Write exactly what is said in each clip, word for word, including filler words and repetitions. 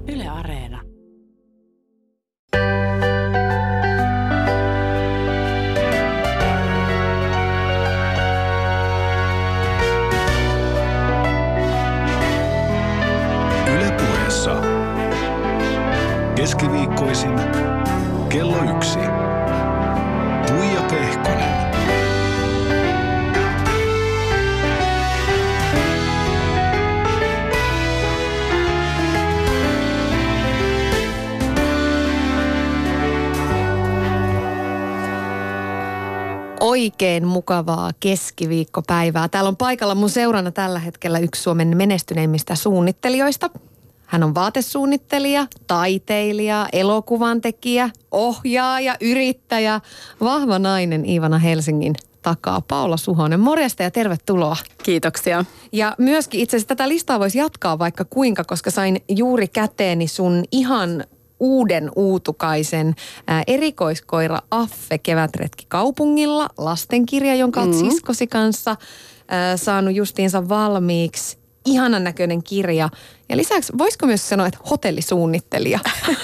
Yle Areena. Yle Puheessa. Keskiviikkoisin kello yksi. Tuija Pehkonen. Oikein mukavaa keskiviikkopäivää. Täällä on paikalla mun seurana tällä hetkellä yksi Suomen menestyneimmistä suunnittelijoista. Hän on vaatesuunnittelija, taiteilija, elokuvantekijä, ohjaaja, yrittäjä, vahva nainen Iivana Helsingin takaa. Paula Suhonen, morjesta ja tervetuloa. Kiitoksia. Ja myöskin itse asiassa tätä listaa voisi jatkaa vaikka kuinka, koska sain juuri käteeni sun ihan uuden uutukaisen ää, erikoiskoira Affe kevätretki kaupungilla, lastenkirja, jonka olet mm-hmm. siskosi kanssa ää, saanut justiinsa valmiiksi. Ihanan näköinen kirja. Ja lisäksi voisiko myös sanoa, että hotellisuunnittelija?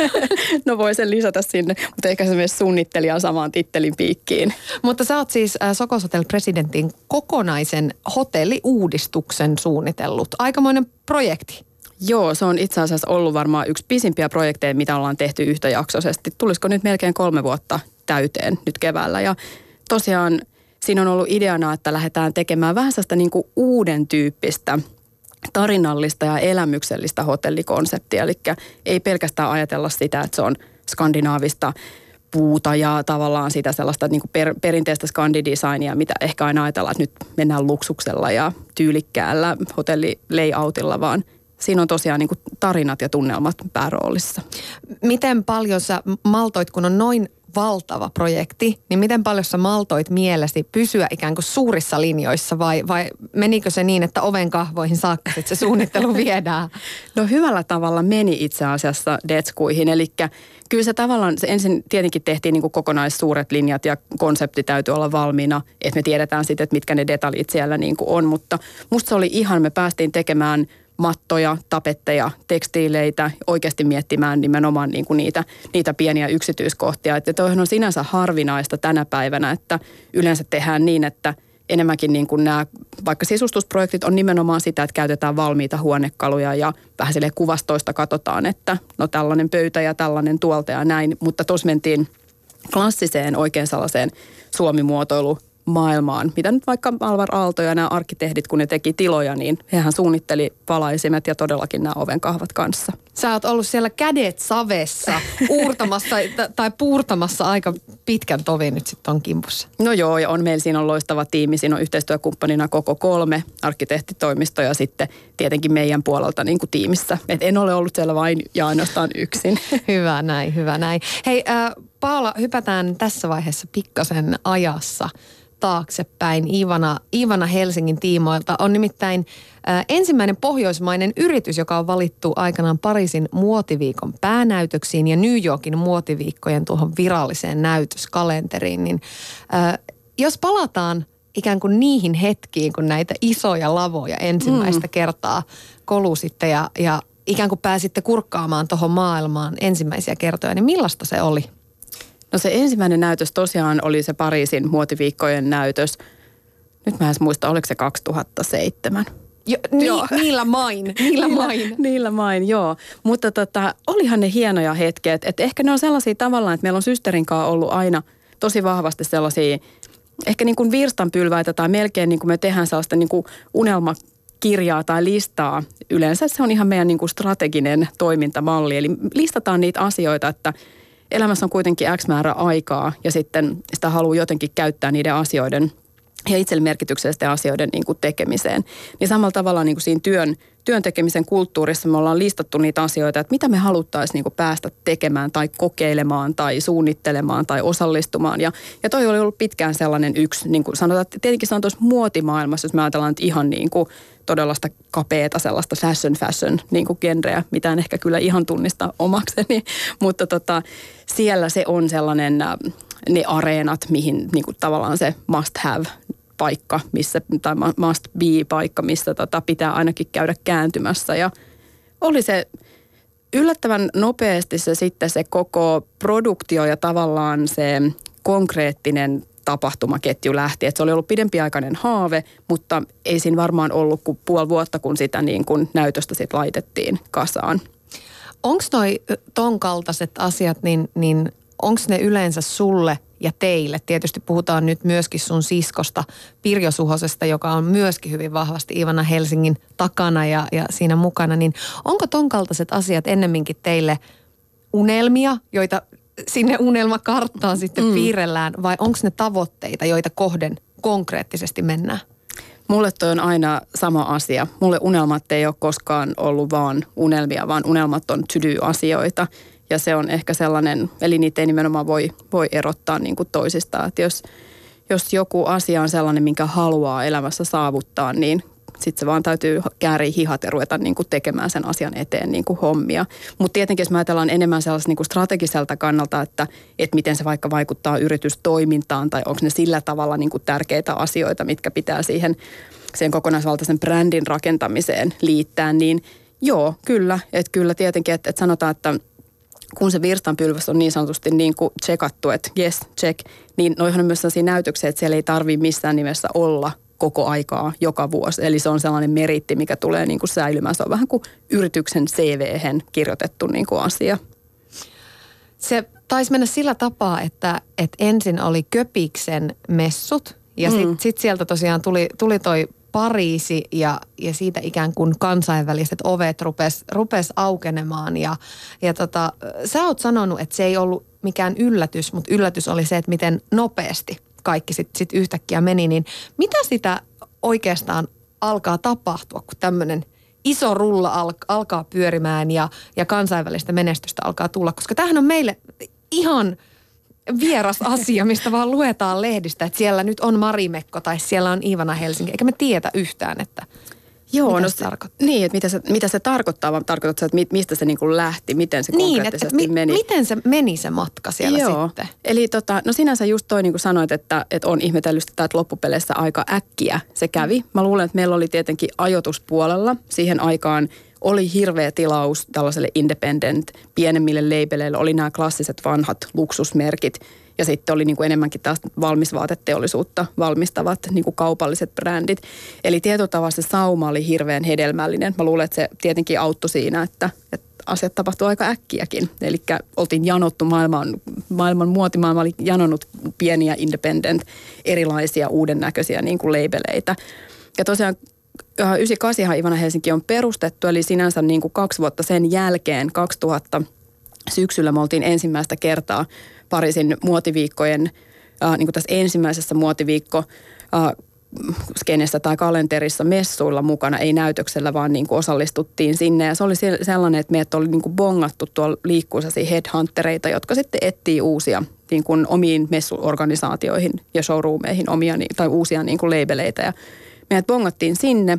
No voi sen lisätä sinne, mutta ehkä se myös suunnittelija samaan tittelin piikkiin. Mutta sä oot siis äh, Sokos Hotel Presidentin kokonaisen hotelliuudistuksen suunnitellut. Aikamoinen projekti. Joo, se on itse asiassa ollut varmaan yksi pisimpiä projekteja, mitä ollaan tehty yhtäjaksoisesti. Tulisiko nyt melkein kolme vuotta täyteen nyt keväällä. Ja tosiaan siinä on ollut ideana, että lähdetään tekemään vähän sellaista niin kuin uuden tyyppistä tarinallista ja elämyksellistä hotellikonseptia. Eli ei pelkästään ajatella sitä, että se on skandinaavista puuta ja tavallaan sitä sellaista niin kuin per, perinteistä skandidesignia, mitä ehkä aina ajatellaan, että nyt mennään luksuksella ja tyylikkäällä hotellilayoutilla, vaan siinä on tosiaan niin kuin tarinat ja tunnelmat pääroolissa. Miten paljon sä maltoit, kun on noin valtava projekti, niin miten paljon sä maltoit mielesi pysyä ikään kuin suurissa linjoissa vai, vai menikö se niin, että oven kahvoihin saakka että se suunnittelu viedään? No hyvällä tavalla meni itse asiassa detskuihin, eli kyllä se tavallaan, se ensin tietenkin tehtiin niin kuin kokonaissuuret linjat ja konsepti täytyy olla valmiina, että me tiedetään sitten, että mitkä ne detaljit siellä niin kuin on, mutta musta se oli ihan, me päästiin tekemään mattoja, tapetteja, tekstiileitä, oikeasti miettimään nimenomaan niin kuin niitä, niitä pieniä yksityiskohtia. Että toihan on sinänsä harvinaista tänä päivänä, että yleensä tehdään niin, että enemmänkin niin kuin nämä, vaikka sisustusprojektit on nimenomaan sitä, että käytetään valmiita huonekaluja ja vähän silleen kuvastoista katsotaan, että no tällainen pöytä ja tällainen tuolta ja näin, mutta tuossa mentiin klassiseen oikein sellaiseen suomimuotoilu maailmaan. Mitä nyt vaikka Alvar Aalto ja nämä arkkitehdit, kun ne teki tiloja, niin hehän suunnitteli valaisimet ja todellakin nämä ovenkahvat kanssa. Sä oot ollut siellä kädet savessa uurtamassa tai puurtamassa aika pitkän tovin nyt sitten on kimpussa. No joo, ja on meillä siinä on loistava tiimi. Siinä on yhteistyökumppanina koko kolme arkkitehtitoimisto ja sitten tietenkin meidän puolelta niin kuin tiimissä. Et en ole ollut siellä vain ja ainoastaan yksin. Hyvä näin, hyvä näin. Hei äh, Paula, hypätään tässä vaiheessa pikkasen ajassa taaksepäin Iivana, Iivana Helsingin tiimoilta. On nimittäin äh, ensimmäinen pohjoismainen yritys, joka on valittu aikanaan Pariisin muotiviikon päänäytöksiin ja New Yorkin muotiviikkojen tuohon viralliseen näytöskalenteriin. Niin, äh, jos palataan ikään kuin niihin hetkiin, kun näitä isoja lavoja ensimmäistä mm. kertaa kolusitte ja, ja ikään kuin pääsitte kurkkaamaan tuohon maailmaan ensimmäisiä kertoja, niin millaista se oli? No se ensimmäinen näytös tosiaan oli se Pariisin muotiviikkojen näytös. Nyt mä en muista, oliko se kaksituhattaseitsemän. Jo, ni, joo. Niillä main, niillä main. Niillä main, joo. Mutta tota, olihan ne hienoja hetkiä. Että ehkä ne on sellaisia tavallaan, että meillä on systerin kanssa ollut aina tosi vahvasti sellaisia, ehkä niin kuin virstanpylväitä tai melkein niin kuin me tehdään sellaista niin kuin unelmakirjaa tai listaa. Yleensä se on ihan meidän niin kuin strateginen toimintamalli. Eli listataan niitä asioita, että elämässä on kuitenkin X määrä aikaa ja sitten sitä haluaa jotenkin käyttää niiden asioiden ja itselle merkityksellisten asioiden niin kuin tekemiseen. Niin samalla tavalla niin kuin siinä työn, työn tekemisen kulttuurissa me ollaan listattu niitä asioita, että mitä me haluttaisiin niin kuin päästä tekemään tai kokeilemaan tai suunnittelemaan tai osallistumaan. Ja, ja toi oli ollut pitkään sellainen yksi, niin kuin sanotaan, että tietenkin se on tuossa muotimaailmassa, jos me ajatellaan, että ihan niin kuin todella sitä kapeata sellaista fashion fashion niin kuin genreä, mitä en ehkä kyllä ihan tunnista omakseni, mutta tota, siellä se on sellainen ne areenat, mihin niin kuin tavallaan se must have paikka, missä, tai must be paikka, missä tota, pitää ainakin käydä kääntymässä. Ja oli se yllättävän nopeasti se sitten se koko produktio ja tavallaan se konkreettinen tapahtumaketju lähti. Et se oli ollut pidempiaikainen haave, mutta ei siinä varmaan ollut kuin puoli vuotta, kun sitä niin kuin näytöstä sitten laitettiin kasaan. Onko noi ton kaltaiset asiat, niin, niin onko ne yleensä sulle ja teille? Tietysti puhutaan nyt myöskin sun siskosta Pirjo Suhosesta, joka on myöskin hyvin vahvasti Iivana Helsingin takana ja, ja siinä mukana. Niin onko ton kaltaiset asiat ennemminkin teille unelmia, joita sinne unelmakarttaan sitten mm. piirrellään, vai onko ne tavoitteita, joita kohden konkreettisesti mennään? Mulle toi on aina sama asia. Mulle unelmat ei ole koskaan ollut vaan unelmia, vaan unelmat on to-do-asioita. Ja se on ehkä sellainen, eli niitä ei nimenomaan voi, voi erottaa niin kuin toisistaan. Että jos, jos joku asia on sellainen, minkä haluaa elämässä saavuttaa, niin sitten se vaan täytyy kääriä hihat ja ruveta niin kuin tekemään sen asian eteen niin kuin hommia. Mutta tietenkin jos me ajatellaan enemmän sellaista niin kuin strategiselta kannalta, että, että miten se vaikka vaikuttaa yritystoimintaan tai onko ne sillä tavalla niin kuin tärkeitä asioita, mitkä pitää siihen sen kokonaisvaltaisen brändin rakentamiseen liittää, niin joo, kyllä. Että kyllä tietenkin, että, että sanotaan, että kun se virstanpylväs on niin sanotusti niin kuin checkattu, että yes, check, niin noihan on myös sellaisia näytöksiä, että siellä ei tarvitse missään nimessä olla koko aikaa, joka vuosi. Eli se on sellainen meritti, mikä tulee niin kuin säilymään. Se on vähän kuin yrityksen C V-hen kirjoitettu niin kuin asia. Se taisi mennä sillä tapaa, että, että ensin oli Köpiksen messut ja mm. sitten sit sieltä tosiaan tuli, tuli toi Pariisi ja, ja siitä ikään kuin kansainväliset ovet rupes, rupes aukenemaan. Ja, ja tota, sä oot sanonut, että se ei ollut mikään yllätys, mutta yllätys oli se, että miten nopeasti kaikki sitten sit yhtäkkiä meni. Niin mitä sitä oikeastaan alkaa tapahtua, kun tämmöinen iso rulla al, alkaa pyörimään ja, ja kansainvälistä menestystä alkaa tulla? Koska tämähän on meille ihan vieras asia, mistä vaan luetaan lehdistä, että siellä nyt on Marimekko tai siellä on Iivana Helsinki, eikä me tiedä yhtään, että Joo, mitä no, se tarkoittaa. Niin, että mitä se, mitä se tarkoittaa, vaan tarkoitatko että mistä se niin kuin lähti, miten se niin, konkreettisesti että, että meni? miten se meni se matka siellä Joo. sitten? Eli tota, no sinänsä just toi niin kuin sanoit, että, että on ihmetellyt sitä, että loppupeleissä aika äkkiä se kävi. Mä luulen, että meillä oli tietenkin ajoituspuolella siihen aikaan oli hirveä tilaus tällaiselle independent, pienemmille labeleille, oli nämä klassiset vanhat luksusmerkit. Ja sitten oli niin kuin enemmänkin taas valmisvaateteollisuutta valmistavat niin kuin kaupalliset brändit. Eli tietyllä tavalla se sauma oli hirveän hedelmällinen. Mä luulen, että se tietenkin auttoi siinä, että, että asiat tapahtui aika äkkiäkin. Eli oltiin janottu maailman, maailman muotimaailma oli janonnut pieniä independent, erilaisia uuden näköisiä niin kuin labeleitä. Ja tosiaan yhdeksänkymmentäkahdeksan Iivana Helsinki on perustettu, eli sinänsä niin kuin kaksi vuotta sen jälkeen, kaksituhatta syksyllä me oltiin ensimmäistä kertaa Pariisin muotiviikkojen, äh, niin kuin tässä ensimmäisessä muotiviikko äh, skenessä tai kalenterissa messuilla mukana, ei näytöksellä, vaan niin kuin osallistuttiin sinne. Ja se oli sellainen, että meidät oli niin kuin bongattu tuolla liikkuisasi headhuntereita, jotka sitten etsii uusia niin kuin omiin messuorganisaatioihin ja showroomeihin omia tai uusia niin kuin labeleita. Ja meidät bongattiin sinne.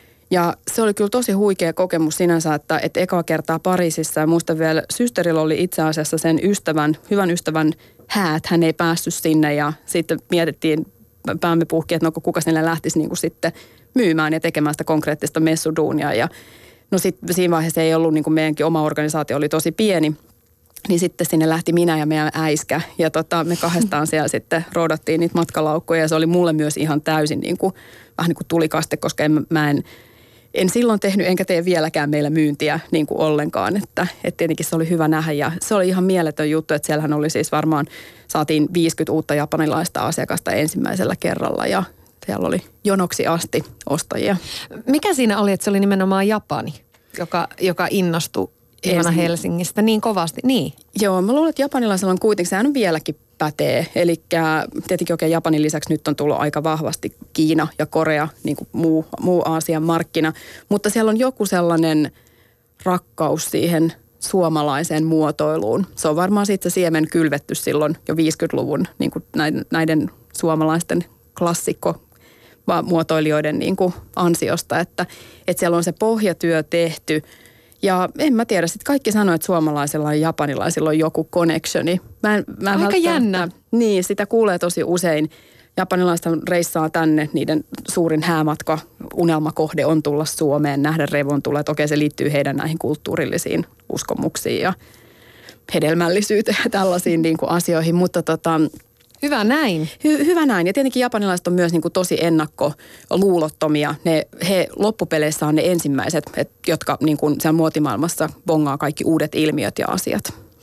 Ja se oli kyllä tosi huikea kokemus sinänsä, että, että ekaa kertaa Pariisissa ja muista vielä systerillä oli itse asiassa sen ystävän, hyvän ystävän häät, hän ei päässyt sinne ja sitten mietittiin päämme puhki, että no kuka sinne lähtisi niin kuin sitten myymään ja tekemään sitä konkreettista messuduunia ja no sitten siinä vaiheessa ei ollut niin kuin meidänkin oma organisaatio oli tosi pieni. Niin sitten sinne lähti minä ja meidän äiskä ja tota, me kahdestaan siellä sitten roodattiin niitä matkalaukkuja ja se oli mulle myös ihan täysin niin kuin, vähän niin kuin tulikaste, koska en, mä en En silloin tehnyt, enkä tee vieläkään meillä myyntiä niin kuin ollenkaan, että, että tietenkin se oli hyvä nähdä ja se oli ihan mieletön juttu, että siellähän oli siis varmaan, saatiin viisikymmentä uutta japanilaista asiakasta ensimmäisellä kerralla ja siellä oli jonoksi asti ostajia. Mikä siinä oli, että se oli nimenomaan Japani, joka, joka innostui Iivana Helsingistä niin kovasti? Niin. Joo, mä luulen, että japanilaisella on kuitenkin, sehän on vieläkin pätee. Eli tietenkin oikein Japanin lisäksi nyt on tullut aika vahvasti Kiina ja Korea, niin kuin muu, muu Aasian markkina. Mutta siellä on joku sellainen rakkaus siihen suomalaiseen muotoiluun. Se on varmaan siitä se siemen kylvetty silloin jo viisikymmentäluvun niin kuin näiden, näiden suomalaisten klassikko muotoilijoiden niin kuin ansiosta, että, että siellä on se pohjatyö tehty. Ja en mä tiedä, sitten kaikki sanoo, että suomalaisilla ja japanilaisilla on joku connectioni. Mä en, mä en Aika jännä. Niin, sitä kuulee tosi usein. Japanilaiset reissaa tänne, niiden suurin häämatka, unelmakohde on tulla Suomeen, nähdä revontulet. Okei, se liittyy heidän näihin kulttuurillisiin uskomuksiin ja hedelmällisyyteen ja tällaisiin niin kuin asioihin, mutta tota... Hyvä näin. Hy, hyvä näin. Ja tietenkin japanilaiset on myös niin kuin tosi ennakkoluulottomia. Ne, he loppupeleissä on ne ensimmäiset, et, jotka niin kuin siellä muotimaailmassa bongaa kaikki uudet ilmiöt ja asiat.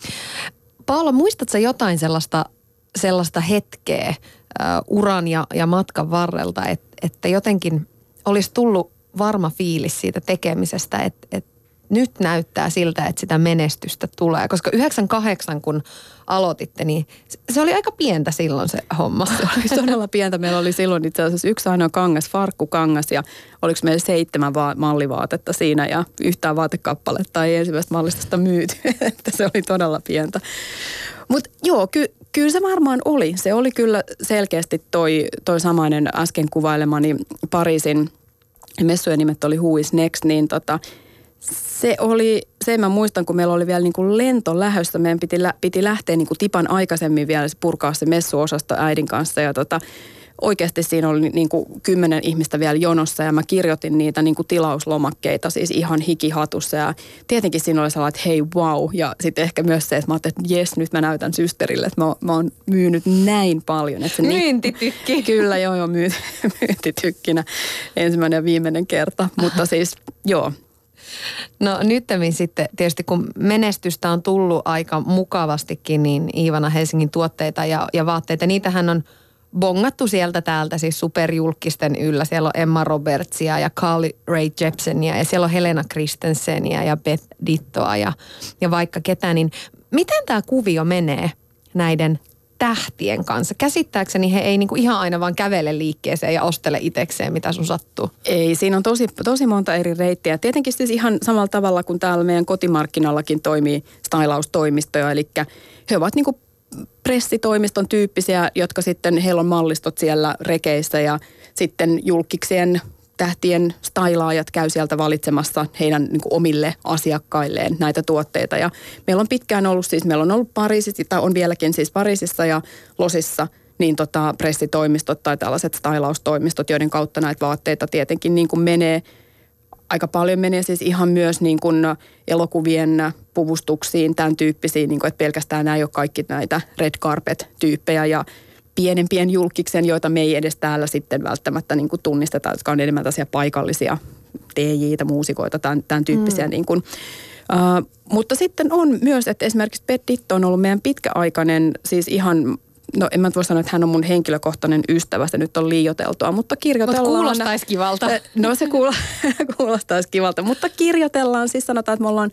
Paula, muistatko jotain sellaista, sellaista hetkeä uh, uran ja, ja matkan varrelta, et, että jotenkin olisi tullut varma fiilis siitä tekemisestä, että et nyt näyttää siltä, että sitä menestystä tulee. Koska yhdeksänkymmentäkahdeksan, kun aloititte, niin se oli aika pientä silloin se homma. Se oli todella pientä. Meillä oli silloin itse asiassa yksi ainoa kangas, farkkukangas, ja oliko meillä seitsemän va- mallivaatetta siinä, ja yhtään vaatekappaletta ei ensimmäistä mallistosta myyty. Että se oli todella pientä. Mutta joo, ky- kyllä se varmaan oli. Se oli kyllä selkeästi toi, toi samainen äsken kuvailemani Pariisin messujen nimet oli Who is Next, niin tota... Se oli, se mä muistan, kun meillä oli vielä niin kuin lento lähdössä, meidän piti, lä, piti lähteä niin kuin tipan aikaisemmin vielä purkaa se messuosasto äidin kanssa ja tota, oikeasti siinä oli niin kuin kymmenen ihmistä vielä jonossa ja mä kirjoitin niitä niin kuin tilauslomakkeita siis ihan hikihatussa ja tietenkin siinä oli sellainen, että hei wow ja sitten ehkä myös se, että mä ajattelin, että jes nyt mä näytän systerille, että mä, mä oon myynyt näin paljon. Että se Myyntitykki. Niin, kyllä joo joo myynti, myyntitykkinä ensimmäinen ja viimeinen kerta, mutta siis joo. No nyttemmin sitten tietysti kun menestystä on tullut aika mukavastikin, niin Iivana Helsingin tuotteita ja, ja vaatteita, niitähän on bongattu sieltä täältä siis superjulkisten yllä. Siellä on Emma Robertsia ja Carly Rae Jepsenia ja siellä on Helena Christensenia ja Beth Dittoa ja, ja vaikka ketä. Niin miten tämä kuvio menee näiden tähtien kanssa? Käsittääkseni he ei niinku ihan aina vaan kävele liikkeeseen ja ostele itsekseen, mitä sun sattuu. Ei, siinä on tosi, tosi monta eri reittiä. Tietenkin siis ihan samalla tavalla kuin täällä meidän kotimarkkinallakin toimii stylaustoimistoja, eli he ovat niinku pressitoimiston tyyppisiä, jotka sitten, heillä on mallistot siellä rekeissä ja sitten julkiksien tähtien stylaajat käy sieltä valitsemassa heidän niin kuin omille asiakkailleen näitä tuotteita. Ja meillä on pitkään ollut siis, meillä on ollut Pariisissa, tai on vieläkin siis Pariisissa ja Losissa, niin tota pressitoimistot tai tällaiset stylaustoimistot, joiden kautta näitä vaatteita tietenkin niin kuin menee. Aika paljon menee siis ihan myös niin kuin elokuvien puvustuksiin, tämän tyyppisiin, niin kuin, että pelkästään nämä ei ole kaikki näitä red carpet-tyyppejä ja pienempien julkiksen, joita me ei edes täällä sitten välttämättä niin kuin tunnisteta, jotka on enemmän tällaisia paikallisia D J:itä, muusikoita, tämän, tämän tyyppisiä. Mm. Niin kuin. Uh, mutta sitten on myös, että esimerkiksi Beth Ditto on ollut meidän pitkäaikainen, siis ihan, no en mä voi sanoa, että hän on mun henkilökohtainen ystävä, se nyt on liioteltua, mutta kirjoitellaan. Mutta kuulostaisi kivalta. No se kuulostaisi kivalta, mutta kirjoitellaan, siis sanotaan, että me ollaan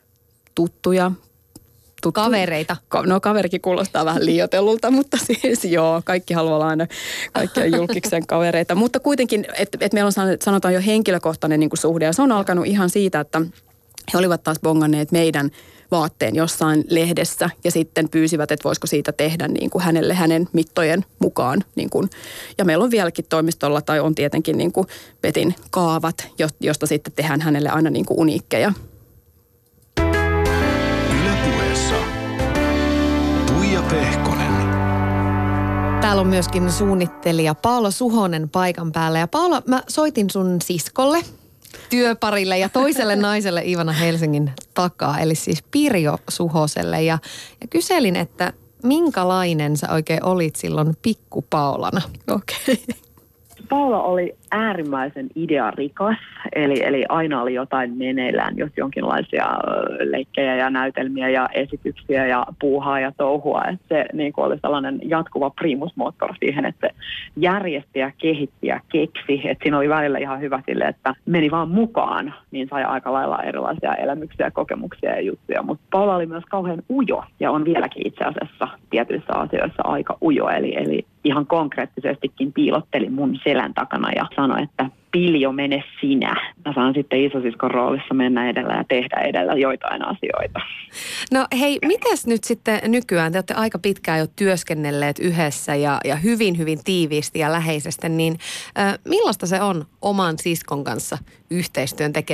tuttuja. Tuttu. Kavereita. No kaverikin kuulostaa vähän liioitellulta, mutta siis joo, kaikki haluaa olla aina kaikkia julkiksen kavereita. Mutta kuitenkin, että et meillä on sanotaan jo henkilökohtainen niin kuin suhde ja se on alkanut ihan siitä, että he olivat taas bonganneet meidän vaatteen jossain lehdessä ja sitten pyysivät, että voisiko siitä tehdä niin kuin hänelle hänen mittojen mukaan. Niin kuin. Ja meillä on vieläkin toimistolla tai on tietenkin niin kuin Betin kaavat, josta sitten tehdään hänelle aina niin kuin uniikkeja. Tuija Pehkonen. Täällä on myöskin suunnittelija Paula Suhonen paikan päällä. Ja Paula, mä soitin sun siskolle, työparille ja toiselle naiselle Iivana Helsingin takaa, eli siis Pirjo Suhoselle. Ja, ja kyselin, että minkälainen sä oikein olit silloin pikku Paulana? Okei. Okay. Paula oli äärimmäisen idearikas, eli, eli aina oli jotain meneillään, jos jonkinlaisia leikkejä ja näytelmiä ja esityksiä ja puuhaa ja touhua. Että se niin kuin oli sellainen jatkuva primusmoottori siihen, että se järjesti ja kehitti ja keksi. Että siinä oli välillä ihan hyvä sille, että meni vaan mukaan, niin sai aika lailla erilaisia elämyksiä, kokemuksia ja juttuja. Mutta Paula oli myös kauhean ujo ja on vieläkin itse asiassa tietyissä asioissa aika ujo, eli, eli ihan konkreettisestikin piilotteli mun selän takana ja sanoi, että Piljo, mene sinä. Mä saan sitten isosiskon roolissa mennä edellä ja tehdä edellä joitain asioita. No hei, mitäs nyt sitten nykyään? Te olette aika pitkään jo työskennelleet yhdessä ja, ja hyvin, hyvin tiiviisti ja läheisesti, niin äh, millaista se on oman siskon kanssa yhteistyön tekeminen?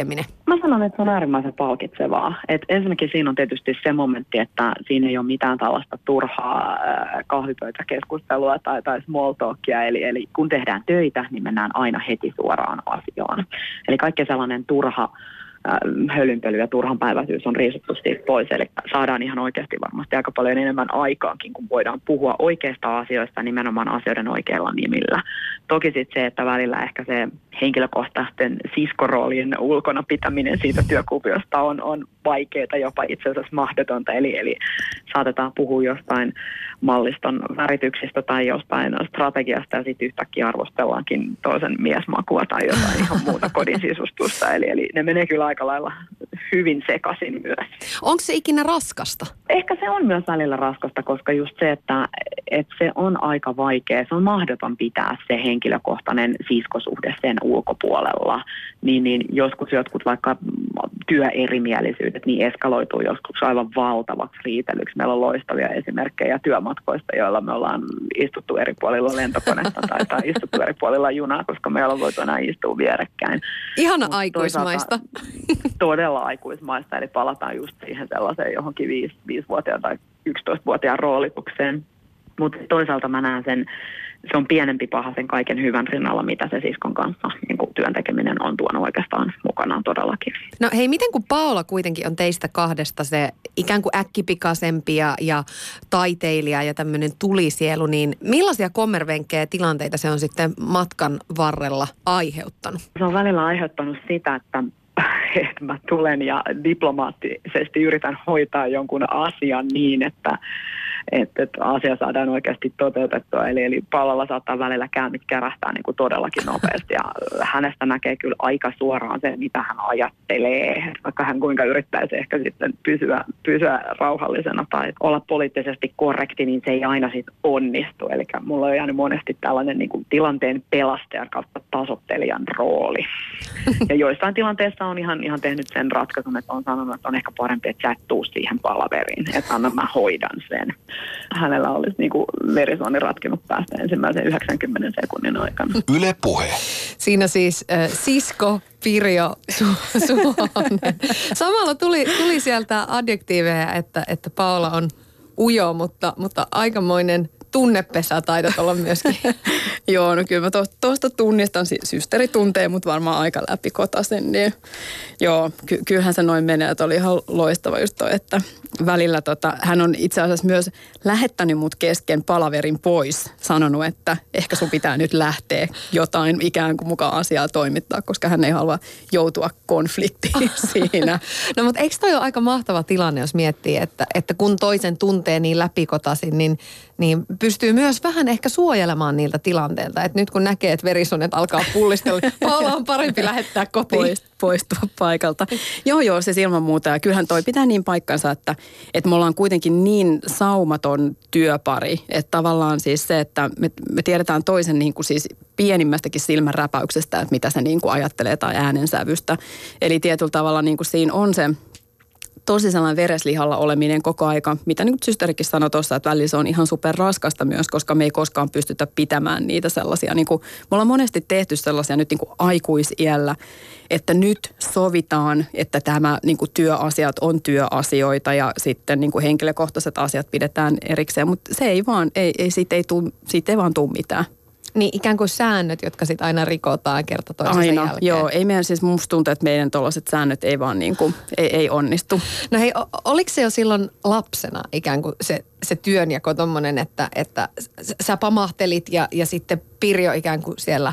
Mä sanon, että se on äärimmäisen palkitsevaa. Et ensinnäkin siinä on tietysti se momentti, että siinä ei ole mitään tällaista turhaa äh, kahvipöytäkeskustelua tai, tai small talkia. Eli, eli kun tehdään töitä, niin mennään aina heti suoraan asiaan. Eli kaikki sellainen turha hölynpöly ja turhanpäiväisyys on riisuttu siitä pois, eli saadaan ihan oikeasti varmasti aika paljon enemmän aikaakin, kun voidaan puhua oikeista asioista nimenomaan asioiden oikeilla nimillä. Toki sitten se, että välillä ehkä se henkilökohtaisten siskoroolien ulkona pitäminen siitä työkuviosta on, on vaikeaa, jopa itse asiassa mahdotonta, eli, eli saatetaan puhua jostain malliston värityksistä tai jostain strategiasta ja sitten yhtäkkiä arvostellaankin toisen miesmakua tai jotain ihan muuta kodin sisustusta, eli, eli ne menee kyllä aika lailla hyvin sekaisin myös. Onko se ikinä raskasta? Ehkä se on myös välillä raskasta, koska just se, että, että se on aika vaikea, se on mahdoton pitää se henkilökohtainen siskosuhde sen ulkopuolella, niin, niin joskus jotkut vaikka työerimielisyydet niin eskaloituu joskus aivan valtavaksi riitelyksi. Meillä on loistavia esimerkkejä työmatkoista, joilla me ollaan istuttu eri puolilla lentokonetta tai, tai istuttu eri puolilla junaa, koska me ollaan voitu enää istua vierekkäin. Ihana aikuismaista. Todella aikuismaista, eli palataan just siihen sellaiseen johonkin viisi, viisivuotiaan tai yksitoistavuotiaan roolitukseen. Mutta toisaalta mä näen sen, se on pienempi paha sen kaiken hyvän rinnalla, mitä se siskon kanssa niin kuin työn tekeminen on tuonut oikeastaan mukanaan todellakin. No hei, miten kun Paula kuitenkin on teistä kahdesta se ikään kuin äkkipikaisempi ja, ja taiteilija ja tämmöinen tulisielu, niin millaisia kommervenkkejä ja tilanteita se on sitten matkan varrella aiheuttanut? Se on välillä aiheuttanut sitä, että että mä tulen ja diplomaattisesti yritän hoitaa jonkun asian niin, että että, että asia saadaan oikeasti toteutettua. Eli, eli Paulalla saattaa välillä käymit kärähtää niin kuin todellakin nopeasti ja hänestä näkee kyllä aika suoraan se, mitä hän ajattelee. Vaikka hän kuinka yrittäisi ehkä sitten pysyä, pysyä rauhallisena tai olla poliittisesti korrekti, niin se ei aina sitten onnistu. Eli mulla on jäänyt monesti tällainen niin kuin tilanteen pelastajan kautta tasoittelijan rooli. Ja joissain tilanteissa on ihan, ihan tehnyt sen ratkaisun, että on sanonut, että on ehkä parempi, että sä et tuu siihen palaveriin, että anna mä hoidan sen. Hänellä olisi niin kuin verisuoni ratkinut päästä ensimmäisen yhdeksänkymmentä sekunnin aikana. Yle Puhe. Siinä siis äh, sisko Pirjo Su- Suhonen. Samalla tuli, tuli sieltä adjektiiveja, että, että Paula on ujo, mutta, mutta aikamoinen tunnepesä taidat olla myöskin. Joo, no kyllä mä tuosta tunnistan, systeri tuntee mut varmaan aika läpikotaisen, niin joo, ky- kyllähän se noin menee, että oli ihan loistava just toi, että välillä tota, hän on itse asiassa myös lähettänyt mut kesken palaverin pois, sanonut, että ehkä sun pitää nyt lähteä jotain ikään kuin mukaan asiaa toimittaa, koska hän ei halua joutua konfliktiin siinä. No mutta eikö toi ole aika mahtava tilanne, jos miettii, että, että kun toisen tuntee niin läpikotasin, niin, niin pystyy myös vähän ehkä suojelemaan niiltä tilanteilta. Että nyt kun näkee, että verisuonet alkaa pullistella, Paula on parempi lähettää kotiin. Poistua paikalta. Joo, joo, se ilman muuta. Ja kyllähän toi pitää niin paikkansa, että, että me ollaan kuitenkin niin saumaton työpari, että tavallaan siis se, että me, me tiedetään toisen niin kuin siis pienimmästäkin silmänräpäyksestä, että mitä se niin kuin ajattelee tai äänensävystä. Eli tietyllä tavalla niin kuin siinä on se tosi sellainen vereslihalla oleminen koko aika, mitä niin kuin systerikin sanoi tuossa, että välillä se on ihan superraskasta myös, koska me ei koskaan pystytä pitämään niitä sellaisia. Niin kuin, me ollaan monesti tehty sellaisia nyt niin kuin aikuisiällä, että nyt sovitaan, että tämä niin kuin työasiat on työasioita ja sitten niin kuin henkilökohtaiset asiat pidetään erikseen, mutta se ei vaan, ei, ei, siitä, ei tuu, siitä ei vaan tule mitään. Niin ikään kuin säännöt, jotka sitten aina rikotaan kerta toisensa aina, jälkeen. Joo, ei meidän siis musta tuntuu, että meidän tuollaiset säännöt ei vaan niin kuin, ei, ei onnistu. No hei, oliko se jo silloin lapsena ikään kuin se, se työnjako tommonen, että, että sä pamahtelit ja, ja sitten Pirjo ikään kuin siellä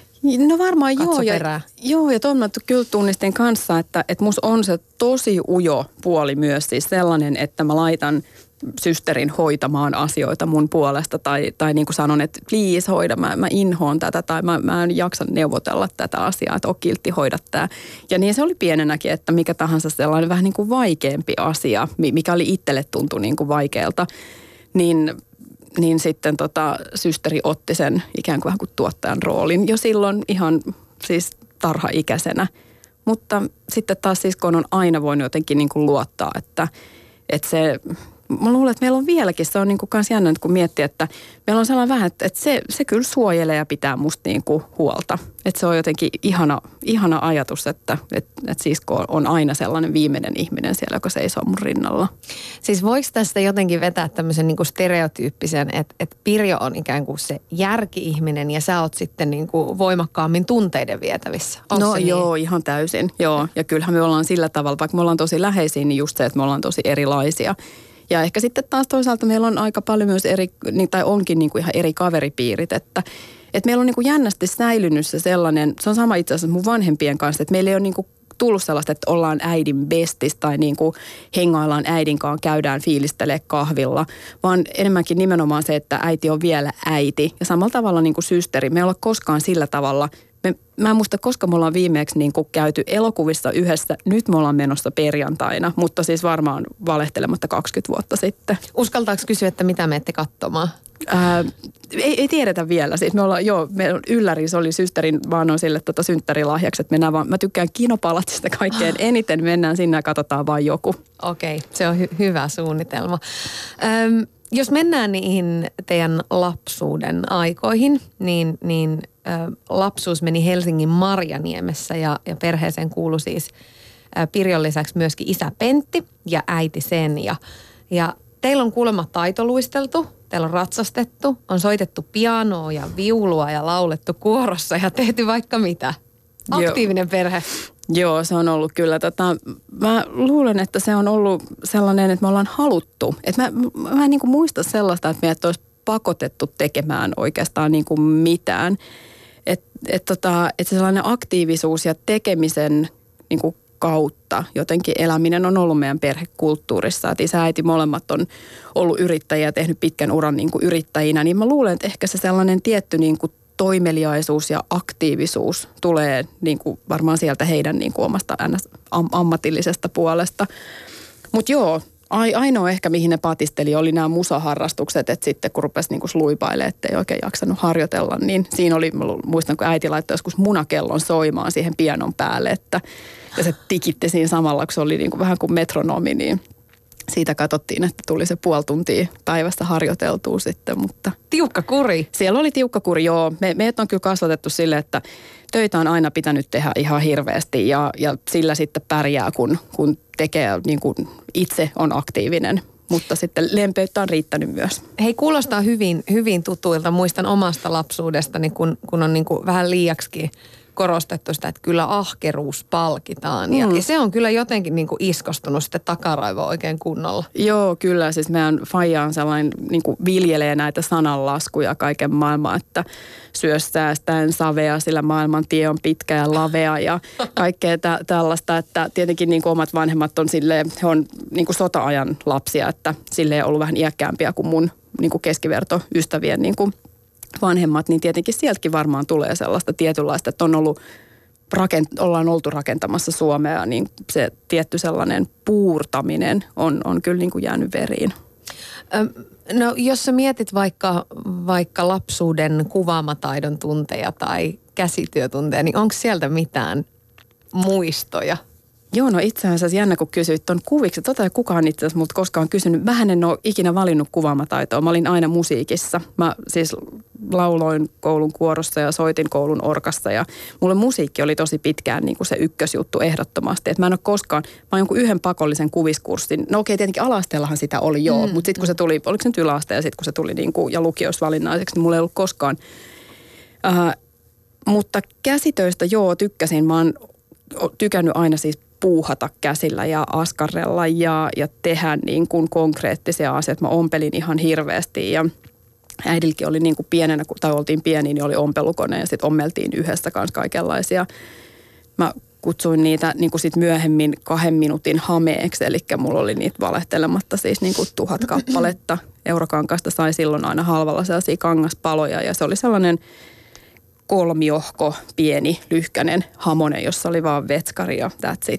no varmaan joo ja, joo, ja tuon mä kyllä tunnistin kanssa, että, että musta on se tosi ujo puoli myös siis sellainen, että mä laitan systerin hoitamaan asioita mun puolesta tai, tai niin kuin sanon, että please hoida, mä, mä inhoon tätä tai mä, mä en jaksa neuvotella tätä asiaa, että okiltti hoida tämä. Ja niin se oli pienenäkin, että mikä tahansa sellainen vähän niin kuin vaikeampi asia, mikä oli itselle tuntui niin kuin vaikealta, niin, niin sitten tota, systeri otti sen ikään kuin vähän kuin tuottajan roolin jo silloin ihan siis tarha-ikäisenä. Mutta sitten taas siskoon on aina voinut jotenkin niin kuin luottaa, että, että se mä luulen, että meillä on vieläkin, se on niin kuin kans jännä, kun miettii, että meillä on sellainen vähän, että se, se kyllä suojelee ja pitää musta niin kuin huolta. Että se on jotenkin ihana, ihana ajatus, että, että, että sisko on aina sellainen viimeinen ihminen siellä, joka seisoo mun rinnalla. Siis voiko tästä jotenkin vetää tämmöisen niin kuin stereotyyppisen, että, että Pirjo on ikään kuin se järki-ihminen ja sä oot sitten niin kuin voimakkaammin tunteiden vietävissä? Onko No se joo, niin? ihan täysin. Joo, ja kyllähän me ollaan sillä tavalla, vaikka me ollaan tosi läheisiä, niin just se, että me ollaan tosi erilaisia. Ja ehkä sitten taas toisaalta meillä on aika paljon myös eri, tai onkin niin kuin ihan eri kaveripiirit, että, että meillä on niin kuin jännästi säilynyt se sellainen, se on sama itse asiassa mun vanhempien kanssa, että meillä ei ole niin kuin tullut sellaista, että ollaan äidin bestis tai niin kuin hengaillaan äidin kanssa, käydään fiilistelee kahvilla, vaan enemmänkin nimenomaan se, että äiti on vielä äiti. Ja samalla tavalla niin kuin systeri, me ei olla koskaan sillä tavalla. Me, mä en muista, koska me ollaan viimeksi niin kuin käyty elokuvissa yhdessä. Nyt me ollaan menossa perjantaina, mutta siis varmaan valehtelematta kaksikymmentä vuotta sitten. Uskaltaako kysyä, että mitä menette katsomaan? Ää, ei, ei tiedetä vielä. Siis me ollaan, joo, me ylläri, se oli systerin vaan on sille tota synttärilahjaksi, että mennään vaan, mä tykkään Kinopalatsista kaikkein eniten, mennään sinne ja katsotaan vaan joku. Okei, se on hy- hyvä suunnitelma. Öm, jos mennään niihin teidän lapsuuden aikoihin, niin, niin ö, lapsuus meni Helsingin Marjaniemessä ja, ja perheeseen kuului siis ö, Pirjon lisäksi myöskin isä Pentti ja äiti Senja. Ja teillä on kuulemma taitoluisteltu, teillä on ratsastettu, on soitettu pianoa ja viulua ja laulettu kuorossa ja tehty vaikka mitä. Aktiivinen Joo. perhe. Joo, se on ollut kyllä. Tota, mä luulen, että se on ollut sellainen, että me ollaan haluttu. Että mä, mä en niin kuin muista sellaista, että meidät olisi pakotettu tekemään oikeastaan niin kuin mitään. Että et tota, et se sellainen aktiivisuus ja tekemisen niin kuin kautta jotenkin eläminen on ollut meidän perhekulttuurissa. Että isä ja äiti molemmat on ollut yrittäjiä ja tehnyt pitkän uran niin kuin yrittäjinä. Niin mä luulen, että ehkä se sellainen tietty niin kuin toimeliaisuus ja aktiivisuus tulee niin kuin varmaan sieltä heidän niin kuin omasta ammatillisesta puolesta. Mutta joo, ainoa ehkä mihin ne patisteli oli nämä musaharrastukset, että sitten kun rupesi niin kuin sluipailemaan, ettei oikein jaksanut harjoitella, niin siinä oli, mä muistan kun äiti laittoi joskus munakellon soimaan siihen pianon päälle, että ja se tikitti siinä samalla, kun se oli niin kuin vähän kuin metronomi, niin siitä katsottiin, että tuli se puoli tuntia päivästä harjoiteltua sitten, mutta... Tiukka kuri. Siellä oli tiukka kuri, joo. Me, meidät on kyllä kasvatettu sille, että töitä on aina pitänyt tehdä ihan hirveästi ja, ja sillä sitten pärjää, kun, kun tekee niin kuin itse on aktiivinen. Mutta sitten lempeyttä on riittänyt myös. Hei, kuulostaa hyvin, hyvin tutuilta. Muistan omasta lapsuudestani, kun, kun on niin kuin vähän liiaksikin korostettu sitä, että kyllä ahkeruus palkitaan. Mm. Ja, ja se on kyllä jotenkin niin kuin iskostunut sitten takaraivoon oikein kunnolla. Joo, kyllä. Siis meidän faija on sellainen, niin kuin viljelee näitä sananlaskuja kaiken maailman, että syö säästäen savea, sillä maailman tie on pitkä ja lavea ja kaikkea tä- tällaista. Että tietenkin niin kuin omat vanhemmat on silleen, he on niin kuin sota-ajan lapsia, että silleen ollut vähän iäkkäämpiä kuin mun niin kuin keskivertoystävien niin kuin vanhemmat, niin tietenkin sieltäkin varmaan tulee sellaista tietynlaista, että on ollut, rakent- ollaan oltu rakentamassa Suomea, niin se tietty sellainen puurtaminen on, on kyllä niin kuin jäänyt veriin. No jos sä mietit vaikka, vaikka lapsuuden kuvaamataidon tunteja tai käsityötunteja, niin onko sieltä mitään muistoja? Joo, no itse asiassa jännä, kun kysyit tuon kuviksi. Tota ei kukaan itse asiassa multa koskaan kysynyt. Mähän en ole ikinä valinnut kuvaamataitoa. Mä olin aina musiikissa. Mä siis lauloin koulun kuorossa ja soitin koulun orkassa. Ja mulle musiikki oli tosi pitkään niin kuin se ykkösjuttu ehdottomasti. Että mä en ole koskaan, mä oon jonkun yhden pakollisen kuviskurssin. No okei, tietenkin ala-asteellahan sitä oli joo. Mm. Mutta sitten kun se tuli, oliko se nyt yläaste ja sitten kun se tuli niin kuin, ja lukioisvalinnaiseksi, niin mulla ei ollut koskaan. Äh, mutta käsitöistä joo, tykkäsin. Mä oon tykännyt aina siis puuhata käsillä ja askarrella ja, ja tehdä niin kuin konkreettisia asioita. Mä ompelin ihan hirveästi ja äidilläkin oli niin kuin pienenä, tai oltiin pieni, niin oli ompelukone ja sitten ommeltiin yhdessä kanssa kaikenlaisia. Mä kutsuin niitä niin kuin sit myöhemmin kahden minuutin hameeksi, eli mulla oli niitä valehtelematta siis niin kuin tuhat kappaletta. Eurokankasta sai silloin aina halvalla sellaisia kangaspaloja ja se oli sellainen kolmiohko, pieni, lyhkänen hamone, jossa oli vaan vetskari ja that's it. Ja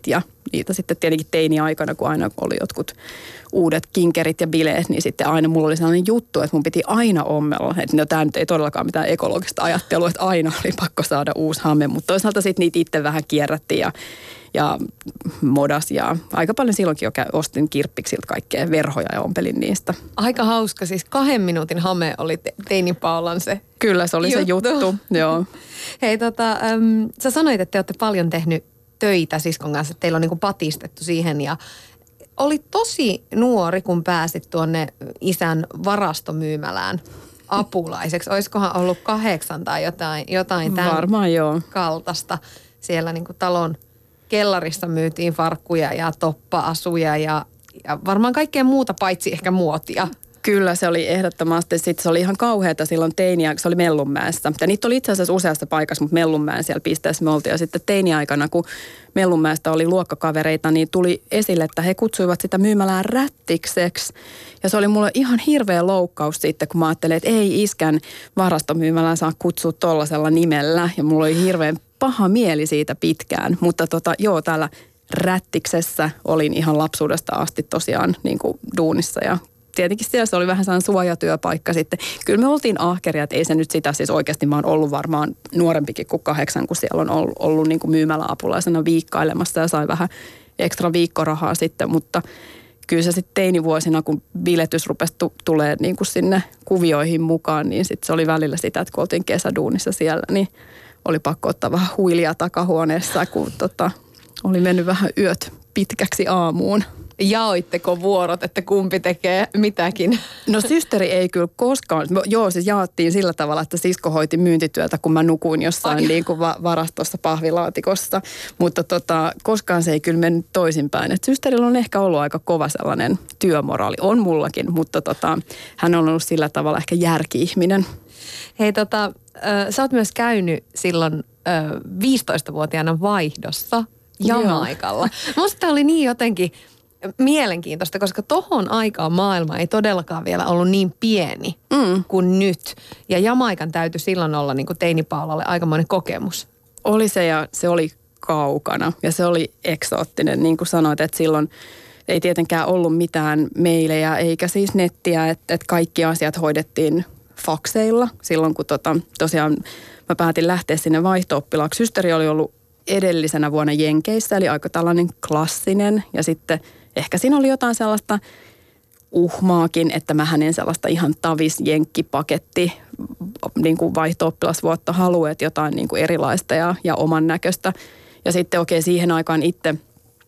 niitä sitten tietenkin teini-aikana, kun aina oli jotkut uudet kinkerit ja bileet, niin sitten aina mulla oli sellainen juttu, että mun piti aina ommella. Että no tämä nyt ei todellakaan mitään ekologista ajattelua, että aina oli pakko saada uusi hame, mutta toisaalta sitten niitä itse vähän kierrättiin ja, ja modas ja aika paljon silloinkin jo ostin kirppiksiltä kaikkea verhoja ja ompelin niistä. Aika hauska, siis kahden minuutin hame oli te- teini Paulan se. Kyllä, se oli juttu. se juttu, joo. Hei tota, äm, sä sanoit, että te olette paljon tehnyt töitä siskon kanssa, että teillä on niinku patistettu siihen ja oli tosi nuori, kun pääsit tuonne isän varastomyymälään apulaiseksi. Olisikohan ollut kahdeksan tai jotain, jotain tämän Varmaan joo. kaltaista. Siellä niinku talon kellarissa myytiin farkkuja ja toppa-asuja ja, ja varmaan kaikkea muuta paitsi ehkä muotia. Kyllä, se oli ehdottomasti. Sitten se oli ihan kauheata silloin teiniä, se oli Mellunmäessä. Ja niitä oli itse asiassa useassa paikassa, mutta Mellunmäen siellä pisteessä me oltiin. Ja sitten teiniaikana, kun Mellunmäestä oli luokkakavereita, niin tuli esille, että he kutsuivat sitä myymälään rättikseksi. Ja se oli mulle ihan hirveä loukkaus sitten, kun mä ajattelin, että ei iskän varastomyymälään saa kutsua tollasella nimellä. Ja mulla oli hirveän paha mieli siitä pitkään. Mutta tota, joo, täällä rättiksessä olin ihan lapsuudesta asti tosiaan niin kuin duunissa ja tietenkin siellä se oli vähän sellainen suojatyöpaikka sitten. Kyllä me oltiin ahkeria, että ei se nyt sitä siis oikeasti, mä oon ollut varmaan nuorempikin kuin kahdeksan, kun siellä on ollut, ollut niin kuin myymäläapulaisena viikkailemassa ja sai vähän ekstra viikkorahaa sitten, mutta kyllä se sitten teinivuosina, kun biletys rupesi tu- tulee niin kuin sinne kuvioihin mukaan, niin sitten se oli välillä sitä, että kun oltiin kesäduunissa siellä, niin oli pakko ottaa vähän huilia takahuoneessa, kun tota, oli mennyt vähän yöt pitkäksi aamuun. Jaoitteko vuorot, että kumpi tekee mitäkin? No systeri ei kyllä koskaan. Joo, siis jaettiin sillä tavalla, että sisko hoiti myyntityötä, kun mä nukuin jossain niin kuin va- varastossa, pahvilaatikossa. Mutta tota, koskaan se ei kyllä mennyt toisinpäin. Et systerillä on ehkä ollut aika kova sellainen työmoraali. On mullakin, mutta tota, hän on ollut sillä tavalla ehkä järki-ihminen. Hei tota, äh, sä oot myös käynyt silloin äh, viisitoistavuotiaana vaihdossa Jamaikalla. Musta tää oli niin jotenkin mielenkiintoista, koska tohon aikaan maailma ei todellakaan vielä ollut niin pieni mm. kuin nyt. Ja Jamaikan täytyi silloin olla niin kuin teini-Paulalle aikamoinen kokemus. Oli se ja se oli kaukana ja se oli eksoottinen. Niin kuin sanoit, että silloin ei tietenkään ollut mitään meilejä eikä siis nettiä, että, että kaikki asiat hoidettiin fakseilla. Silloin kun tota, tosiaan mä päätin lähteä sinne vaihto-oppilaaksi. Systeri oli ollut edellisenä vuonna Jenkeissä, eli aika tällainen klassinen ja sitten ehkä siinä oli jotain sellaista uhmaakin, että mä hänen sellaista ihan tavis jenkkipaketti niin kuin vaihto-oppilasvuotta haluet jotain niin kuin erilaista ja, ja oman näköistä. Ja sitten okei, siihen aikaan itse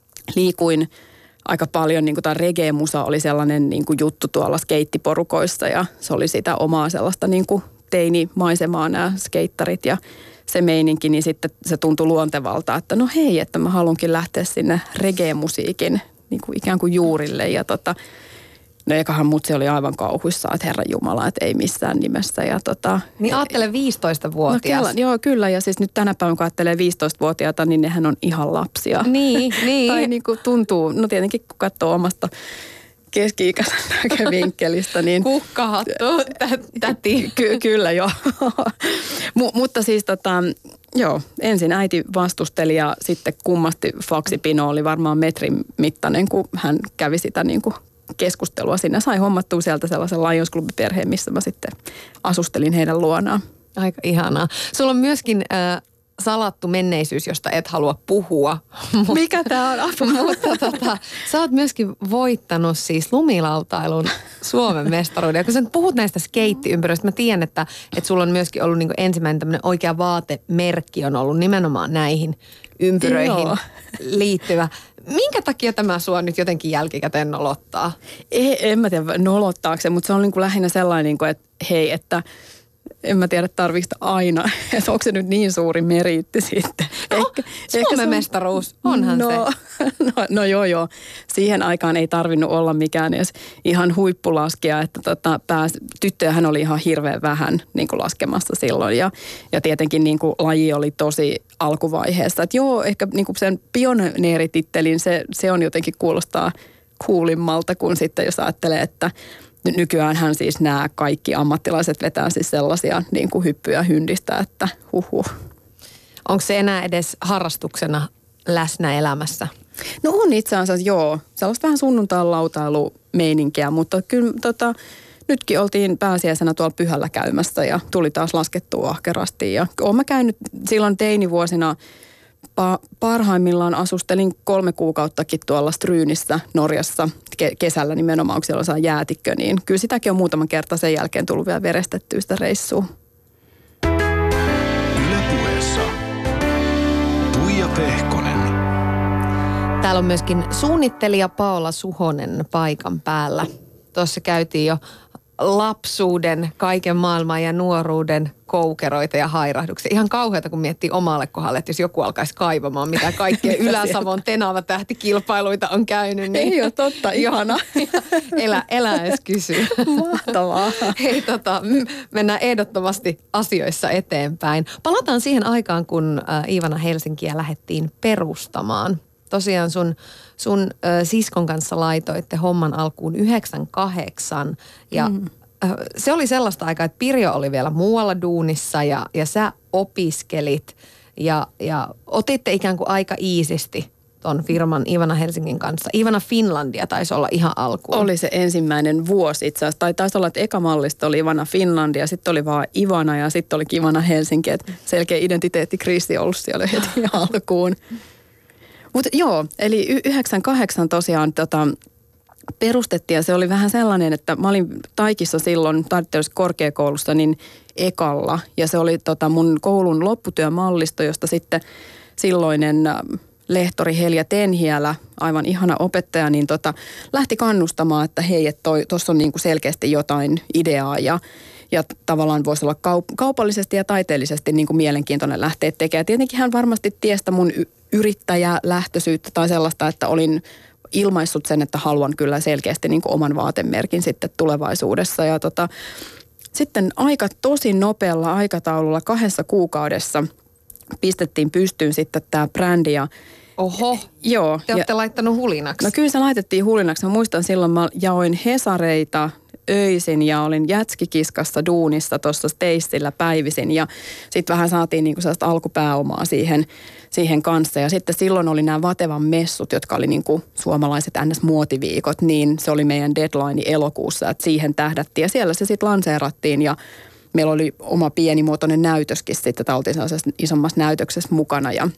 liikuin aika paljon, niin kuin tämä reggae-musa oli sellainen niin kuin juttu tuolla skeittiporukoissa ja se oli sitä omaa sellaista niin kuin teinimaisemaa nämä skeittarit ja se meininki, niin sitten se tuntui luontevalta, että no hei, että mä haluankin lähteä sinne reggae-musiikin niin kuin ikään kuin juurille. Ja tota, no ekahan mutsi oli aivan kauhuissaan, että Herran Jumala, että ei missään nimessä. Ja tota, niin ajattele viisitoistavuotias. No, joo, kyllä. Ja siis nyt tänä päivänä, kun ajattelee viisitoistavuotiaita, niin nehän on ihan lapsia. Niin, niin. Tai niin kuin tuntuu, no tietenkin kun katsoo omasta keski-ikäisen näkövinkkelistä, niin kukkahattu, täti. Ky- kyllä, joo. M- mutta siis tota, joo, ensin äiti vastusteli ja sitten kummasti faksipino oli varmaan metrin mittainen, kun hän kävi sitä niin kuin keskustelua. Siinä sai hommattua sieltä sellaisen Lions Club-perheen, missä mä sitten asustelin heidän luonaan. Aika ihanaa. Sulla on myöskin äh, salattu menneisyys, josta et halua puhua. Mikä tää on? Mutta tota, sä oot myöskin voittanut siis lumilautailun Suomen mestaruuden. Ja kun sä puhut näistä skeittiympyröistä, mä tiedän, että, että sulla on myöskin ollut niin kuin ensimmäinen tämmöinen oikea vaatemerkki on ollut nimenomaan näihin ympyröihin Joo. liittyvä. Minkä takia tämä sua nyt jotenkin jälkikäteen nolottaa? Ei, en mä tiedä nolottaako se, mutta se on niin kuin lähinnä sellainen, niin kuin, että hei, että en mä tiedä, tarvitsetko aina, että onko se nyt niin suuri meriitti sitten. No, ehkä, Suomen ehkä mestaruus, onhan no, se. No, no joo joo, siihen aikaan ei tarvinnut olla mikään edes ihan huippulaskija, että tota, pääs, tyttöjähän oli ihan hirveän vähän niin kuin laskemassa silloin ja, ja tietenkin niin kuin laji oli tosi alkuvaiheessa. Että joo, ehkä niin kuin sen pioneeritittelin, se, se on jotenkin kuulostaa kuulimmalta kuin sitten jos ajattelee, että nykyäänhän siis nämä kaikki ammattilaiset vetää siis sellaisia niin kuin hyppyjä hyndistä, että huhuh. Onko se enää edes harrastuksena läsnä elämässä? No on itse asiassa, joo. Sellaista vähän sunnuntain lautailumeininkiä, mutta kyllä tota, nytkin oltiin pääsiäisenä tuolla pyhällä käymässä ja tuli taas laskettua ahkerasti. Ja olen mä käynyt silloin teinivuosina, pa- parhaimmillaan asustelin kolme kuukauttakin tuolla Strynissä Norjassa ke- kesällä nimenomaan, kun siellä saa jäätikkö, niin kyllä sitäkin on muutaman kerta sen jälkeen tullut vielä verestettyä sitä reissua. Yle Puheessa Tuija Pehkonen. Täällä on myöskin suunnittelija Paola Suhonen paikan päällä. Tuossa käytiin jo lapsuuden, kaiken maailman ja nuoruuden koukeroita ja hairahduksia. Ihan kauheata, kun miettii omalle kohdalle, että jos joku alkaisi kaivamaan, mitä kaikkea Ylä-Savon Tenava tähtikilpailuita on käynyt. Niin ei ole totta, ihana. Elä, elä edes kysyä. Mahtavaa. Hei, tota, mennään ehdottomasti asioissa eteenpäin. Palataan siihen aikaan, kun Iivana Helsinkiä lähdettiin perustamaan. Tosiaan sun, sun ö, siskon kanssa laitoitte homman alkuun yhdeksänkymmentäkahdeksan ja mm. ö, se oli sellaista aikaa, että Pirjo oli vielä muualla duunissa ja, ja sä opiskelit ja, ja otitte ikään kuin aika iisisti ton firman Iivana Helsingin kanssa. Iivana Finlandia taisi olla ihan alkuun. Oli se ensimmäinen vuosi itse asiassa. Tai taisi olla, että eka mallista oli Ivana Finlandia, sitten oli vaan Ivana ja sitten oli Ivana Helsinki. Että selkeä identiteettikriisi ollut siellä heti alkuun. Mutta joo, eli yhdeksänkymmentäkahdeksan tosiaan tota, perustettiin ja se oli vähän sellainen, että mä olin Taikissa silloin taiteellisessa korkeakoulussa niin ekalla. Ja se oli tota mun koulun lopputyömallisto, josta sitten silloinen lehtori Helja Tenhiälä, aivan ihana opettaja, niin tota, lähti kannustamaan, että hei, että tuossa on niinku selkeästi jotain ideaa ja Ja tavallaan voisi olla kaup- kaupallisesti ja taiteellisesti niin kuin mielenkiintoinen lähteä tekemään. Tietenkin hän varmasti tiestä mun y- yrittäjälähtöisyyttä tai sellaista, että olin ilmaissut sen, että haluan kyllä selkeästi niin kuin oman vaatemerkin sitten tulevaisuudessa. Ja tota, sitten aika tosi nopealla aikataululla kahdessa kuukaudessa pistettiin pystyyn sitten tämä brändi ja Oho, joo, te olette ja, laittanut hulinaksi. No kyllä se laitettiin hulinaksi. Mä muistan silloin mä jaoin hesareita öisin ja olin jätskikiskassa duunissa tuossa Stacella päivisin ja sitten vähän saatiin niinku sellaista alkupääomaa siihen, siihen kanssa. Ja sitten silloin oli nämä Vatevan messut, jotka oli niinku suomalaiset N S-muotiviikot, niin se oli meidän deadline elokuussa, että siihen tähdättiin ja siellä se sitten lanseerattiin ja meillä oli oma pienimuotoinen näytöskin sitten, että oltiin sellaisessa isommassa näytöksessä mukana ja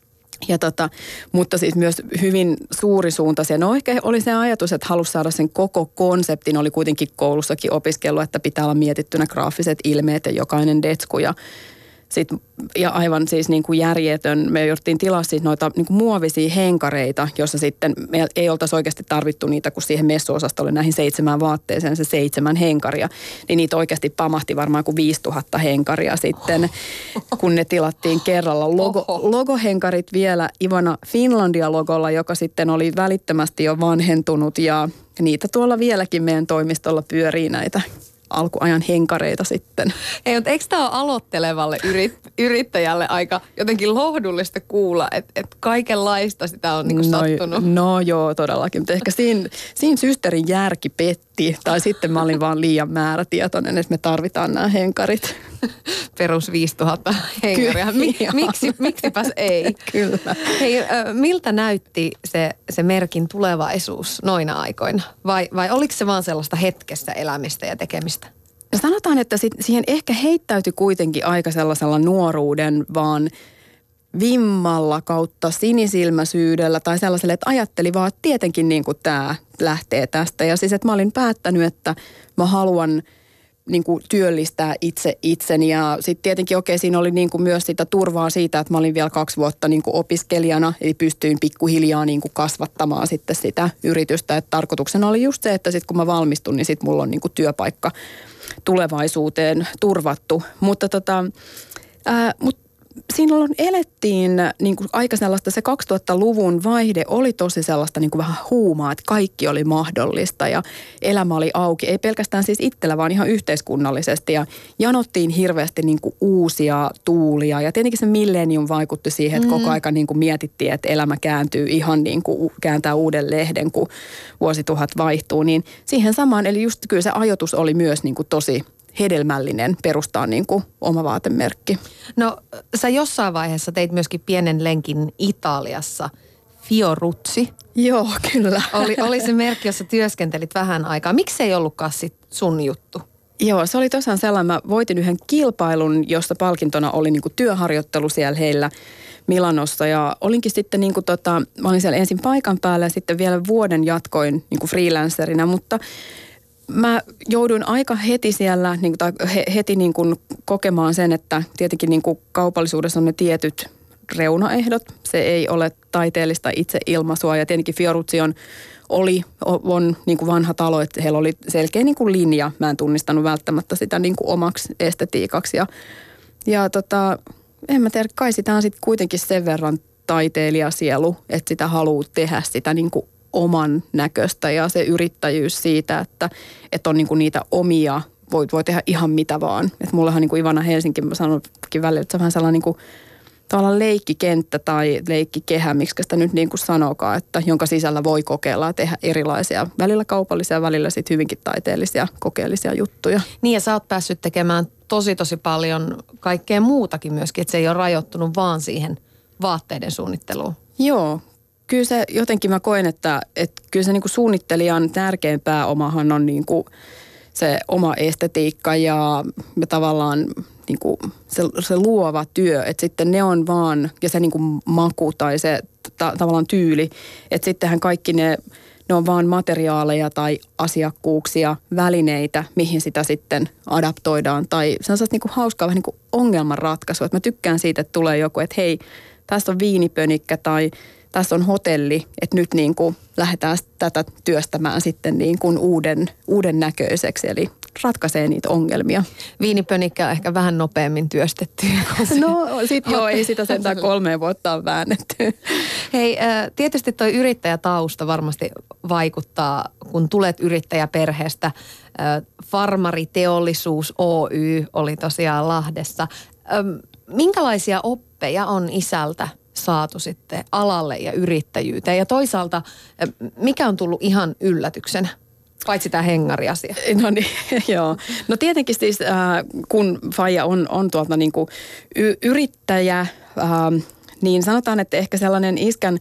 Ja tota, mutta siis myös hyvin suurisuuntaisia. No ehkä oli se ajatus, että halusi saada sen koko konseptin. Oli kuitenkin koulussakin opiskellut, että pitää olla mietittynä graafiset ilmeet ja jokainen detsku. Ja, sit, ja aivan siis niin kuin järjetön. Me jouduttiin tilaa siis noita niin kuin muovisia henkareita, jossa sitten me ei oltaisi oikeasti tarvittu niitä, kun siihen messuosastolle näihin seitsemään vaatteeseen se seitsemän henkaria. Niin niitä oikeasti pamahti varmaan kuin viisituhatta henkaria sitten, kun ne tilattiin kerralla. Logo, logohenkarit vielä Ivana Finlandia-logolla, joka sitten oli välittömästi jo vanhentunut ja niitä tuolla vieläkin meidän toimistolla pyörii näitä alkuajan henkareita sitten. Ei, mutta eikö tämä ole aloittelevalle yrit, yrittäjälle aika jotenkin lohdullista kuulla, että et kaikenlaista sitä on niinku sattunut? No, no joo, todellakin. Mutta ehkä siinä, siinä systerin järki petti, tai sitten mä olin vaan liian määrätietoinen, että me tarvitaan nämä henkarit. Perus viisituhatta henkaria. Mi, miksi, miksipäs ei? Kyllä. Hei, miltä näytti se, se merkin tulevaisuus noina aikoina? Vai, vai oliko se vaan sellaista hetkessä elämistä ja tekemistä? No sanotaan, että sit, siihen ehkä heittäytyi kuitenkin aika sellaisella nuoruuden vaan vimmalla kautta sinisilmäisyydellä tai sellaiselle, että ajatteli vaan, että tietenkin niin kuin tämä lähtee tästä. Ja siis, että mä olin päättänyt, että mä haluan niin kuin työllistää itse itseni ja sitten tietenkin okei, siinä oli niin kuin myös sitä turvaa siitä, että mä olin vielä kaksi vuotta niin kuin opiskelijana, eli pystyin pikkuhiljaa niin kuin kasvattamaan sitten sitä yritystä. Et tarkoituksena oli just se, että sitten kun mä valmistun, niin sitten mulla on niin kuin työpaikka tulevaisuuteen turvattu. Mutta tota, ää, mut siinä elettiin niin kuin aika sellaista, se kaksituhattaluvun vaihde oli tosi sellaista niin kuin vähän huumaa, että kaikki oli mahdollista ja elämä oli auki. Ei pelkästään siis itsellä, vaan ihan yhteiskunnallisesti ja janottiin hirveästi niin kuin uusia tuulia. Ja tietenkin se millennium vaikutti siihen, että koko aika niin kuin mietittiin, että elämä kääntyy ihan niin kuin kääntää uuden lehden, kun vuosituhat vaihtuu. Niin siihen samaan, eli just kyllä se ajoitus oli myös niin kuin tosi hedelmällinen perustaa niin kuin oma vaatemerkki. No sä jossain vaiheessa teit myöskin pienen lenkin Italiassa Fioruzzi. Joo, kyllä. Oli, oli se merkki, jossa työskentelit vähän aikaa. Miksi ei ollutkaan sit sun juttu? Joo, se oli tosiaan sellainen. Mä voitin yhden kilpailun, josta palkintona oli niinku työharjoittelu siellä heillä Milanossa. Ja olinkin sitten, niinku tota, mä olin siellä ensin paikan päällä ja sitten vielä vuoden jatkoin niinku freelancerina, mutta mä jouduin aika heti siellä, niin, tai heti niin kuin kokemaan sen, että tietenkin niin kuin kaupallisuudessa on ne tietyt reunaehdot. Se ei ole taiteellista itseilmaisua ja tietenkin Fioruzzi on, oli, on niin kuin vanha talo, että heillä oli selkeä niin kuin linja. Mä en tunnistanut välttämättä sitä niin kuin omaksi estetiikaksi ja, ja tota, en mä tiedä, kai sitä on sitten kuitenkin sen verran taiteilijasielu, että sitä haluaa tehdä sitä niin kuin oman näköistä ja se yrittäjyys siitä, että, että on niinku niitä omia, voi, voi tehdä ihan mitä vaan. Että mullehan niinku Ivana Helsinki, mä sanoinkin välillä, että se on vähän sellainen niinku, tavallaan leikkikenttä tai leikkikehä, miksi sitä nyt niin kuin sanokaan, että jonka sisällä voi kokeilla ja tehdä erilaisia, välillä kaupallisia, välillä sitten hyvinkin taiteellisia, kokeellisia juttuja. Niin ja sä oot päässyt tekemään tosi tosi paljon kaikkea muutakin myöskin, että se ei ole rajoittunut vaan siihen vaatteiden suunnitteluun. Joo. Kyllä se jotenkin mä koen, että, että kyllä se niin kuin suunnittelijan tärkein pääomahan on niin kuin se oma estetiikka ja, ja tavallaan niin kuin se, se luova työ. Että sitten ne on vaan, ja se niin kuin maku tai se ta, tavallaan tyyli, että sittenhän kaikki ne, ne on vaan materiaaleja tai asiakkuuksia, välineitä, mihin sitä sitten adaptoidaan. Tai se on niin kuin hauskaa vähän niin kuin ongelmanratkaisu. Että mä tykkään siitä, että tulee joku, että hei, tässä on viinipönikkä tai tässä on hotelli, että nyt niin kuin lähdetään tätä työstämään sitten niin kuin uuden, uuden näköiseksi, eli ratkaisee niitä ongelmia. Viinipönikkä on ehkä vähän nopeammin työstetty. No sit joo, ei sitä sentään kolmeen vuotta on väännetty. Hei, tietysti toi yrittäjätausta varmasti vaikuttaa, kun tulet yrittäjäperheestä. Farmariteollisuus Oy oli tosiaan Lahdessa. Minkälaisia oppeja on isältä saatu sitten alalle ja yrittäjyyteen? Ja toisaalta, mikä on tullut ihan yllätyksenä? Paitsi tämä hengariasia. No niin, joo. No tietenkin siis, äh, kun faija on, on tuolta niin kuin y- yrittäjä, äh, niin sanotaan, että ehkä sellainen iskän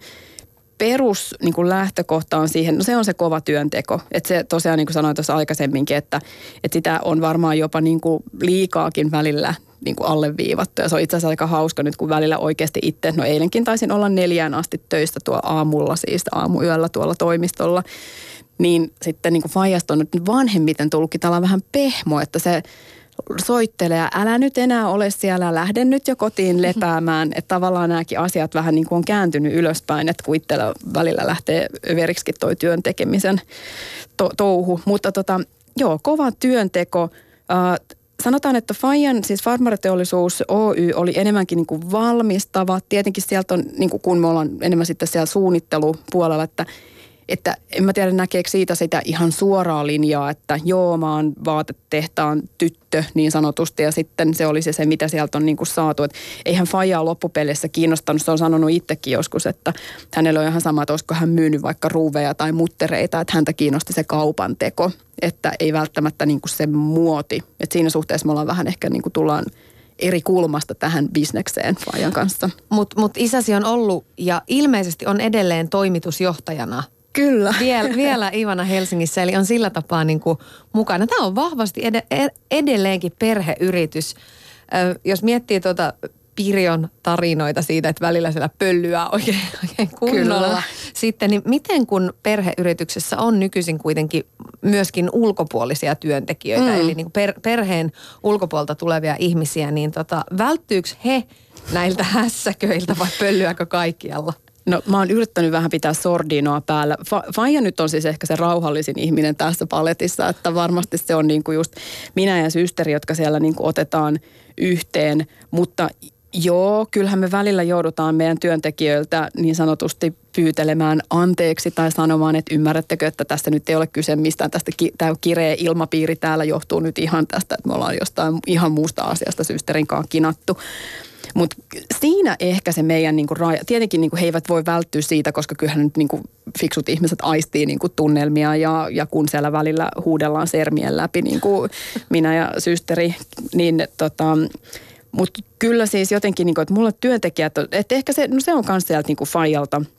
perus niin kuin lähtökohta on siihen, no se on se kova työnteko. Että se tosiaan, niin kuin sanoin tuossa aikaisemminkin, että, että sitä on varmaan jopa niin kuin liikaakin välillä niin kuin alleviivattu. Ja se on itse asiassa aika hauska nyt, kun välillä oikeasti itse, no eilenkin taisin olla neljään asti töistä tuolla aamulla, siis aamuyöllä tuolla toimistolla. Niin sitten niin kuin faijasta on nyt vanhemmiten tullutkin tällainen vähän pehmo, että se soittelee ja älä nyt enää ole siellä, lähde nyt jo kotiin lepäämään. Että tavallaan nämäkin asiat vähän niin kuin on kääntynyt ylöspäin, että kun itsellä välillä lähtee överiksi toi työn tekemisen to- touhu. Mutta tota, joo, kova työnteko. Äh, Sanotaan, että faijan, siis Farmariteollisuus Oy oli enemmänkin niin kuin valmistava. Tietenkin sieltä on, niin kuin kun me ollaan enemmän sitten siellä suunnittelupuolella, että Että en mä tiedä, näkeekö siitä sitä ihan suoraa linjaa, että joo, mä oon vaatetehtaan tyttö niin sanotusti ja sitten se oli se, se mitä sieltä on niin kuin saatu. Että eihän faijaa loppupeleissä kiinnostanut, se on sanonut itsekin joskus, että hänellä on ihan sama, että olisiko hän myynyt vaikka ruuveja tai muttereita, että häntä kiinnosti se kaupan teko, että ei välttämättä niin kuin se muoti. Että siinä suhteessa me ollaan vähän ehkä niin kuin tullaan eri kulmasta tähän bisnekseen faijan kanssa. Mutta mut isäsi on ollut ja ilmeisesti on edelleen toimitusjohtajana. Kyllä. Viel, vielä Ivana Helsingissä, eli on sillä tapaa niin kuin mukana. Tämä on vahvasti ed- edelleenkin perheyritys. Ö, jos miettii tuota Pirjon tarinoita siitä, että välillä siellä pöllyää oikein, oikein kunnolla. Kyllä. Sitten, niin miten kun perheyrityksessä on nykyisin kuitenkin myöskin ulkopuolisia työntekijöitä, mm. eli niin kuin per, perheen ulkopuolelta tulevia ihmisiä, niin tota, välttyykö he näiltä hässäköiltä vai pöllyääkö kaikkialla? No mä oon yrittänyt vähän pitää sordinoa päällä. Faija nyt on siis ehkä se rauhallisin ihminen tässä paletissa, että varmasti se on niinku just minä ja systeri, jotka siellä niinku otetaan yhteen. Mutta joo, kyllähän me välillä joudutaan meidän työntekijöiltä niin sanotusti pyytelemään anteeksi tai sanomaan, että ymmärrättekö, että tässä nyt ei ole kyse mistään. Tästä tämä kireä ilmapiiri täällä johtuu nyt ihan tästä, että me ollaan jostain ihan muusta asiasta systerin kanssa kinattu. Mutta siinä ehkä se meidän niinku raja, tietenkin niinku he eivät voi välttyä siitä, koska kyllähän nyt niinku fiksut ihmiset aistii niinku tunnelmia ja, ja kun siellä välillä huudellaan sermien läpi, niin kuin minä ja systeri, niin tota, mutta kyllä siis jotenkin, niinku, että mulla työntekijät, että ehkä se, no se on myös sieltä niinku faijalta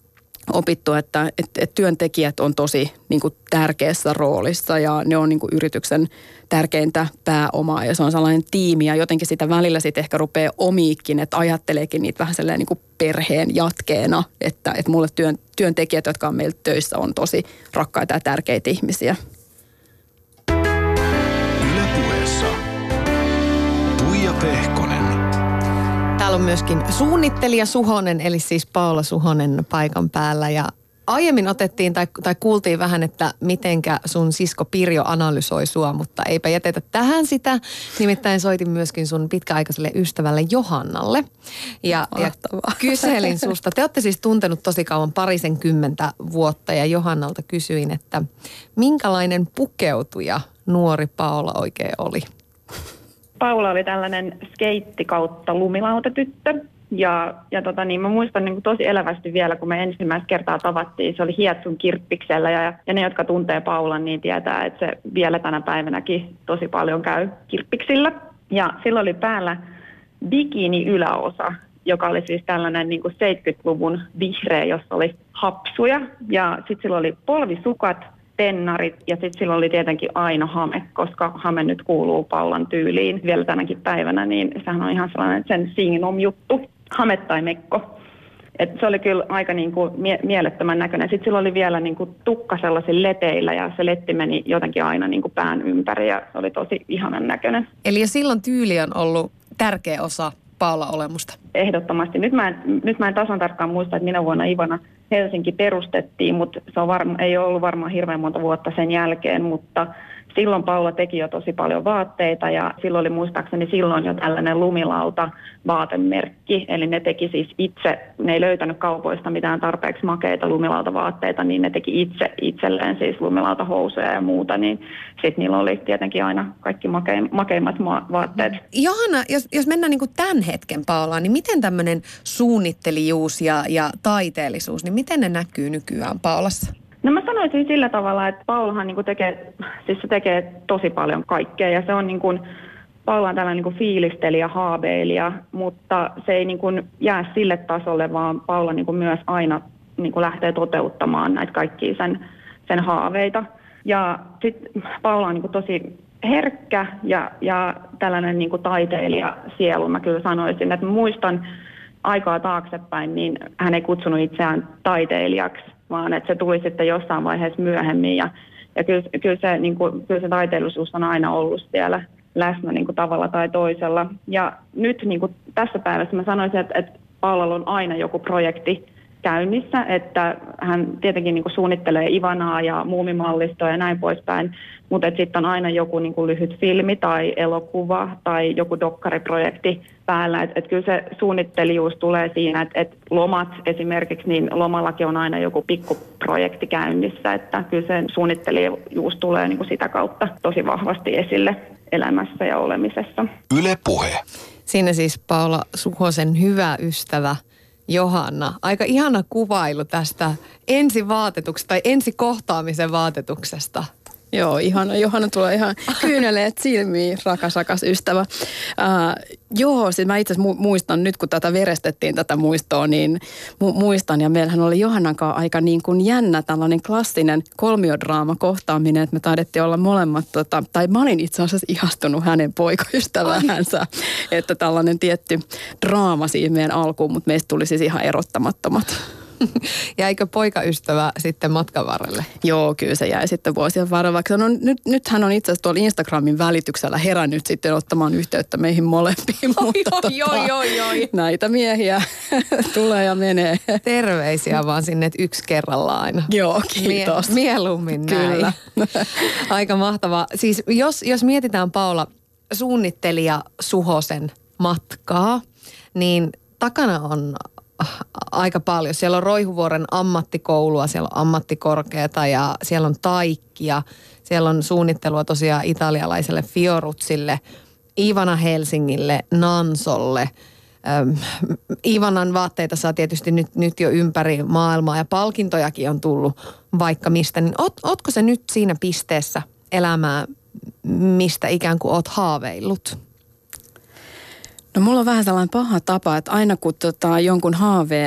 opittu, että et, et työntekijät on tosi niin kuin tärkeässä roolissa ja ne on niin kuin yrityksen tärkeintä pääomaa ja se on sellainen tiimi ja jotenkin sitä välillä sitten ehkä rupeaa omiikin, että ajatteleekin niitä vähän sellainen niin kuin perheen jatkeena, että, että mulle työn, työntekijät, jotka on meillä töissä, on tosi rakkaita ja tärkeitä ihmisiä. Yle Puheessa Tuija Pehkonen. Täällä on myöskin suunnittelija Suhonen, eli siis Paula Suhonen paikan päällä. Ja aiemmin otettiin tai, tai kuultiin vähän, että mitenkä sun sisko Pirjo analysoi sua, mutta eipä jätetä tähän sitä. Nimittäin soitin myöskin sun pitkäaikaiselle ystävälle Johannalle. Ja, ja kyselin susta. Te olette siis tuntenut tosi kauan, parisen kymmentä vuotta, ja Johannalta kysyin, että minkälainen pukeutuja nuori Paula oikein oli? Paula oli tällainen skeitti kautta lumilautatyttö. Ja, ja tota niin, mä muistan niin kuin tosi elävästi vielä, kun me ensimmäistä kertaa tavattiin. Se oli Hietsun kirppiksellä ja, ja ne, jotka tuntee Paulan, niin tietää, että se vielä tänä päivänäkin tosi paljon käy kirppiksillä. Ja silloin oli päällä bikini yläosa, joka oli siis tällainen niin kuin seitsemänkymmentäluvun vihreä, jossa oli hapsuja. Ja sitten sillä oli polvisukat, tennarit ja sitten silloin oli tietenkin aina hame, koska hame nyt kuuluu Paulan tyyliin vielä tänäkin päivänä, niin sehän on ihan sellainen sen signum juttu, hame tai mekko. Et se oli kyllä aika niinku mie- mielettömän näköinen. Sitten sillä oli vielä niinku tukka sellaisilla leteillä ja se letti meni jotenkin aina niinku pään ympäri ja se oli tosi ihanan näköinen. Eli jo silloin tyyli on ollut tärkeä osa Paula-olemusta. Ehdottomasti. Nyt mä en, nyt mä en tasan tarkkaan muista, että minä vuonna Ivana Helsinki perustettiin, mutta se on varma, ei ole ollut varmaan hirveän monta vuotta sen jälkeen, mutta silloin Paula teki jo tosi paljon vaatteita ja silloin oli muistaakseni silloin jo tällainen lumilauta vaatemerkki, eli ne teki siis itse, ne ei löytänyt kaupoista mitään tarpeeksi makeita lumilautavaatteita, niin ne teki itse itselleen siis lumilautahousuja ja muuta, niin sitten niillä oli tietenkin aina kaikki makeim, makeimmat ma- vaatteet. Johanna, jos, jos mennään niin kuin tämän hetken Paulaan, niin miten tämmöinen suunnittelijuus ja, ja taiteellisuus, niin miten ne näkyy nykyään Paulassa? No mä sanoisin sillä tavalla, että Paulahan niin kuin tekee, siis se tekee tosi paljon kaikkea ja se on niin kuin, Paula on tällainen niin kuin fiilistelijä, haaveilija, mutta se ei niin kuin jää sille tasolle, vaan Paula niin kuin myös aina niin kuin lähtee toteuttamaan näitä kaikkia sen, sen haaveita. Ja sitten Paula on niin kuin tosi herkkä ja, ja tällainen niin kuin taiteilija sielu, mä kyllä sanoisin, että mä muistan aikaa taaksepäin, niin hän ei kutsunut itseään taiteilijaksi, vaan että se tuli sitten jossain vaiheessa myöhemmin. Ja, ja kyllä, kyllä, se, niin kuin, kyllä se taiteellisuus on aina ollut siellä läsnä niin kuin tavalla tai toisella. Ja nyt niin kuin tässä päivässä mä sanoisin, että, että Paulalla on aina joku projekti käynnissä, että hän tietenkin niin kuin suunnittelee Ivanaa ja muumimallistoa ja näin poispäin, mutta sitten on aina joku niin kuin lyhyt filmi tai elokuva tai joku dokkariprojekti päällä. Että et kyllä se suunnittelijuus tulee siinä, että et lomat esimerkiksi, niin lomallakin on aina joku pikkuprojekti käynnissä, että kyllä se suunnittelijuus tulee niin kuin sitä kautta tosi vahvasti esille elämässä ja olemisessa. Yle Puhe. Siinä siis Paula Suhosen hyvä ystävä Johanna. Aika ihana kuvailu tästä ensivaatetuksesta tai ensikohtaamisen vaatetuksesta. Joo, ihana. Johanna tulee ihan kyyneleet silmiin, rakas, rakas ystävä. Uh, joo, siis mä itse asiassa muistan nyt, kun tätä verestettiin tätä muistoa, niin mu- muistan. Ja meillähän oli Johannan kanssa aika niin kuin jännä tällainen klassinen kolmiodraama kohtaaminen, että me taidettiin olla molemmat, tota, tai mä olin itse asiassa ihastunut hänen poikaystäväänsä, että tällainen tietty draama siinä meidän alkuun, mutta meistä tuli siis ihan erottamattomat. Jäikö poikaystävä sitten matkan varrelle? Joo, kyllä se jäi sitten vuosien varrella. No, nyt, nyt hän on itse asiassa tuolla Instagramin välityksellä herännyt sitten ottamaan yhteyttä meihin molempiin. Oi, mutta oi, tota, oi, oi, oi. Näitä miehiä tulee ja menee. Terveisiä vaan sinne, että yksi kerrallaan aina. Joo, kiitos. Mie- mieluummin näin. Kyllä. Aika mahtavaa. Siis jos, jos mietitään Paula suunnittelija Suhosen matkaa, niin takana on aika paljon. Siellä on Roihuvuoren ammattikoulua, siellä on ammattikorkeata ja siellä on taikkia. Siellä on suunnittelua tosiaan italialaiselle Fioruzzille, Ivana Helsingille, Nansolle. Ähm, Ivanan vaatteita saa tietysti nyt, nyt jo ympäri maailmaa ja palkintojakin on tullut vaikka mistä. Niin oot, ootko se nyt siinä pisteessä elämää, mistä ikään kuin oot haaveillut? No mulla on vähän sellainen paha tapa, että aina kun tota, jonkun haaveen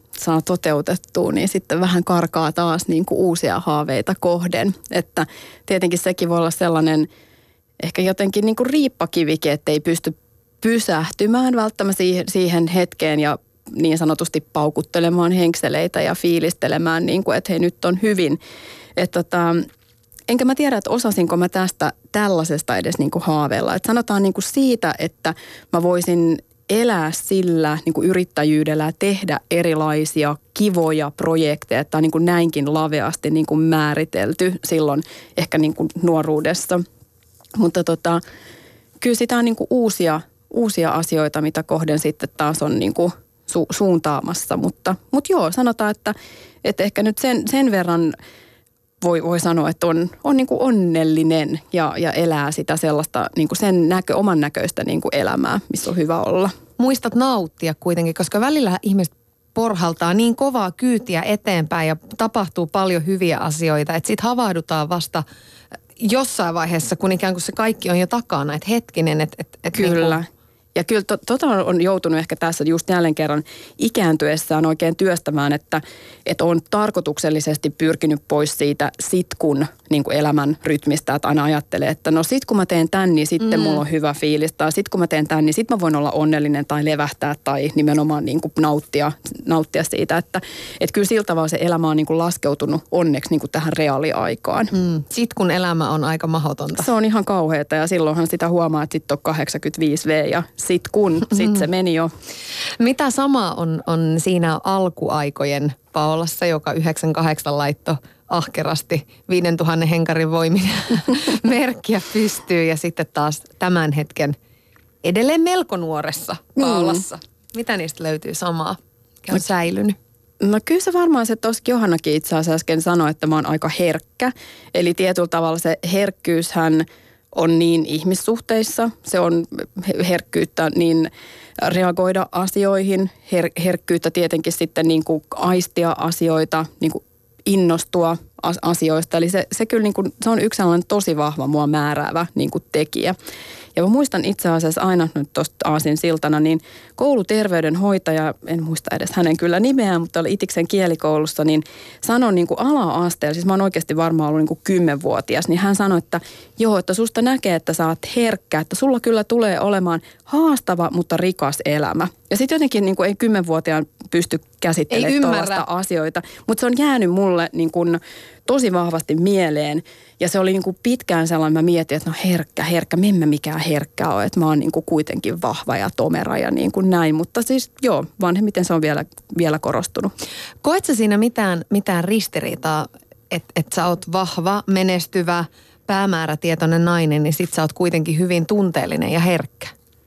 saa toteutettua, niin sitten vähän karkaa taas niin kuin uusia haaveita kohden. Että tietenkin sekin voi olla sellainen ehkä jotenkin niin kuin riippakivikin, että ei pysty pysähtymään välttämättä siihen, siihen hetkeen ja niin sanotusti paukuttelemaan henkseleitä ja fiilistelemään, niin kuin, että hei nyt on hyvin. Että tota, enkä mä tiedä, että osasinko mä tästä tällaisesta edes niin kuin haaveilla. Että sanotaan niin kuin siitä, että mä voisin elää sillä niin kuin yrittäjyydellä ja tehdä erilaisia kivoja projekteja. Tämä on niin kuin näinkin laveasti niin kuin määritelty silloin ehkä niin kuin nuoruudessa. Mutta tota, kyllä sitä on niin kuin uusia, uusia asioita, mitä kohden sitten taas on niin kuin su, suuntaamassa. Mutta, mutta joo, sanotaan, että, että ehkä nyt sen, sen verran voi, voi sanoa, että on, on niin kuin onnellinen ja, ja elää sitä sellaista niin kuin sen näkö, oman näköistä niin kuin elämää, missä on hyvä olla. Muistat nauttia kuitenkin, koska välillä ihmiset porhaltaa niin kovaa kyytiä eteenpäin ja tapahtuu paljon hyviä asioita, että sitten havahdutaan vasta jossain vaiheessa, kun ikään kuin se kaikki on jo takana, että hetkinen, että... että, että Kyllä. Niin kuin ja kyllä to, tota on joutunut ehkä tässä just jälleen kerran ikääntyessään oikein työstämään, että, että on tarkoituksellisesti pyrkinyt pois siitä sitkun niin kuin elämän rytmistä, että aina ajattelee, että no sit kun mä teen tän, niin sitten mm. mulla on hyvä fiilis, tai sit kun mä teen tän, niin sit mä voin olla onnellinen tai levähtää tai nimenomaan niin kuin nauttia, nauttia siitä, että, että kyllä sillä tavalla se elämä on niin kuin laskeutunut onneksi niin kuin tähän reaaliaikaan. Mm. Sit kun elämä on aika mahdotonta. Se on ihan kauheata ja silloinhan sitä huomaa, että sit on kahdeksankymmentäviisi vuotta ja sit kun, sit se meni jo. Mitä sama on, on siinä alkuaikojen Paolassa, joka yhdeksänkymmentäkahdeksan laitto ahkerasti viisituhatta henkarin voimin merkkiä pystyy ja sitten taas tämän hetken edelleen melko nuoressa Paolassa. Mm. Mitä niistä löytyy samaa, mikä on säilynyt? No kyllä se varmaan se tuossa Johannakin itse asiassa äsken sanoi, että mä oon aika herkkä. Eli tietyllä tavalla se herkkyyshän on niin ihmissuhteissa, se on herkkyyttä niin reagoida asioihin, her- herkkyyttä tietenkin sitten niin kuin aistia asioita, niin kuin innostua asioista. Eli se, se kyllä niin kuin, se on yksi sellainen tosi vahva mua määräävä niin kuin tekijä. Ja mä muistan itse asiassa aina nyt tuosta aasinsiltana, niin kouluterveydenhoitaja, en muista edes hänen kyllä nimeään, mutta oli Itiksen kielikoulussa, niin sanoi niin kuin ala-asteella, siis mä oon oikeasti varmaan ollut niin kuin kymmenvuotias, niin hän sanoi, että joo, että susta näkee, että sä oot herkkä, että sulla kyllä tulee olemaan haastava, mutta rikas elämä. Ja sitten jotenkin niin kuin ei kymmenvuotiaan pysty käsittelemään tällaista asioita, mutta se on jäänyt mulle niin kuin tosi vahvasti mieleen. Ja se oli niin kuin pitkään sellainen, mä mietin, että no herkkä, herkkä, mimme mikään herkkä ole, että mä oon niin kuin kuitenkin vahva ja tomera ja niin kuin näin. Mutta siis joo, vanhemmiten se on vielä, vielä korostunut. Koet sä siinä mitään, mitään ristiriitaa, että et sä oot vahva, menestyvä, päämäärätietoinen nainen, niin sit sä oot kuitenkin hyvin tunteellinen ja herkkä?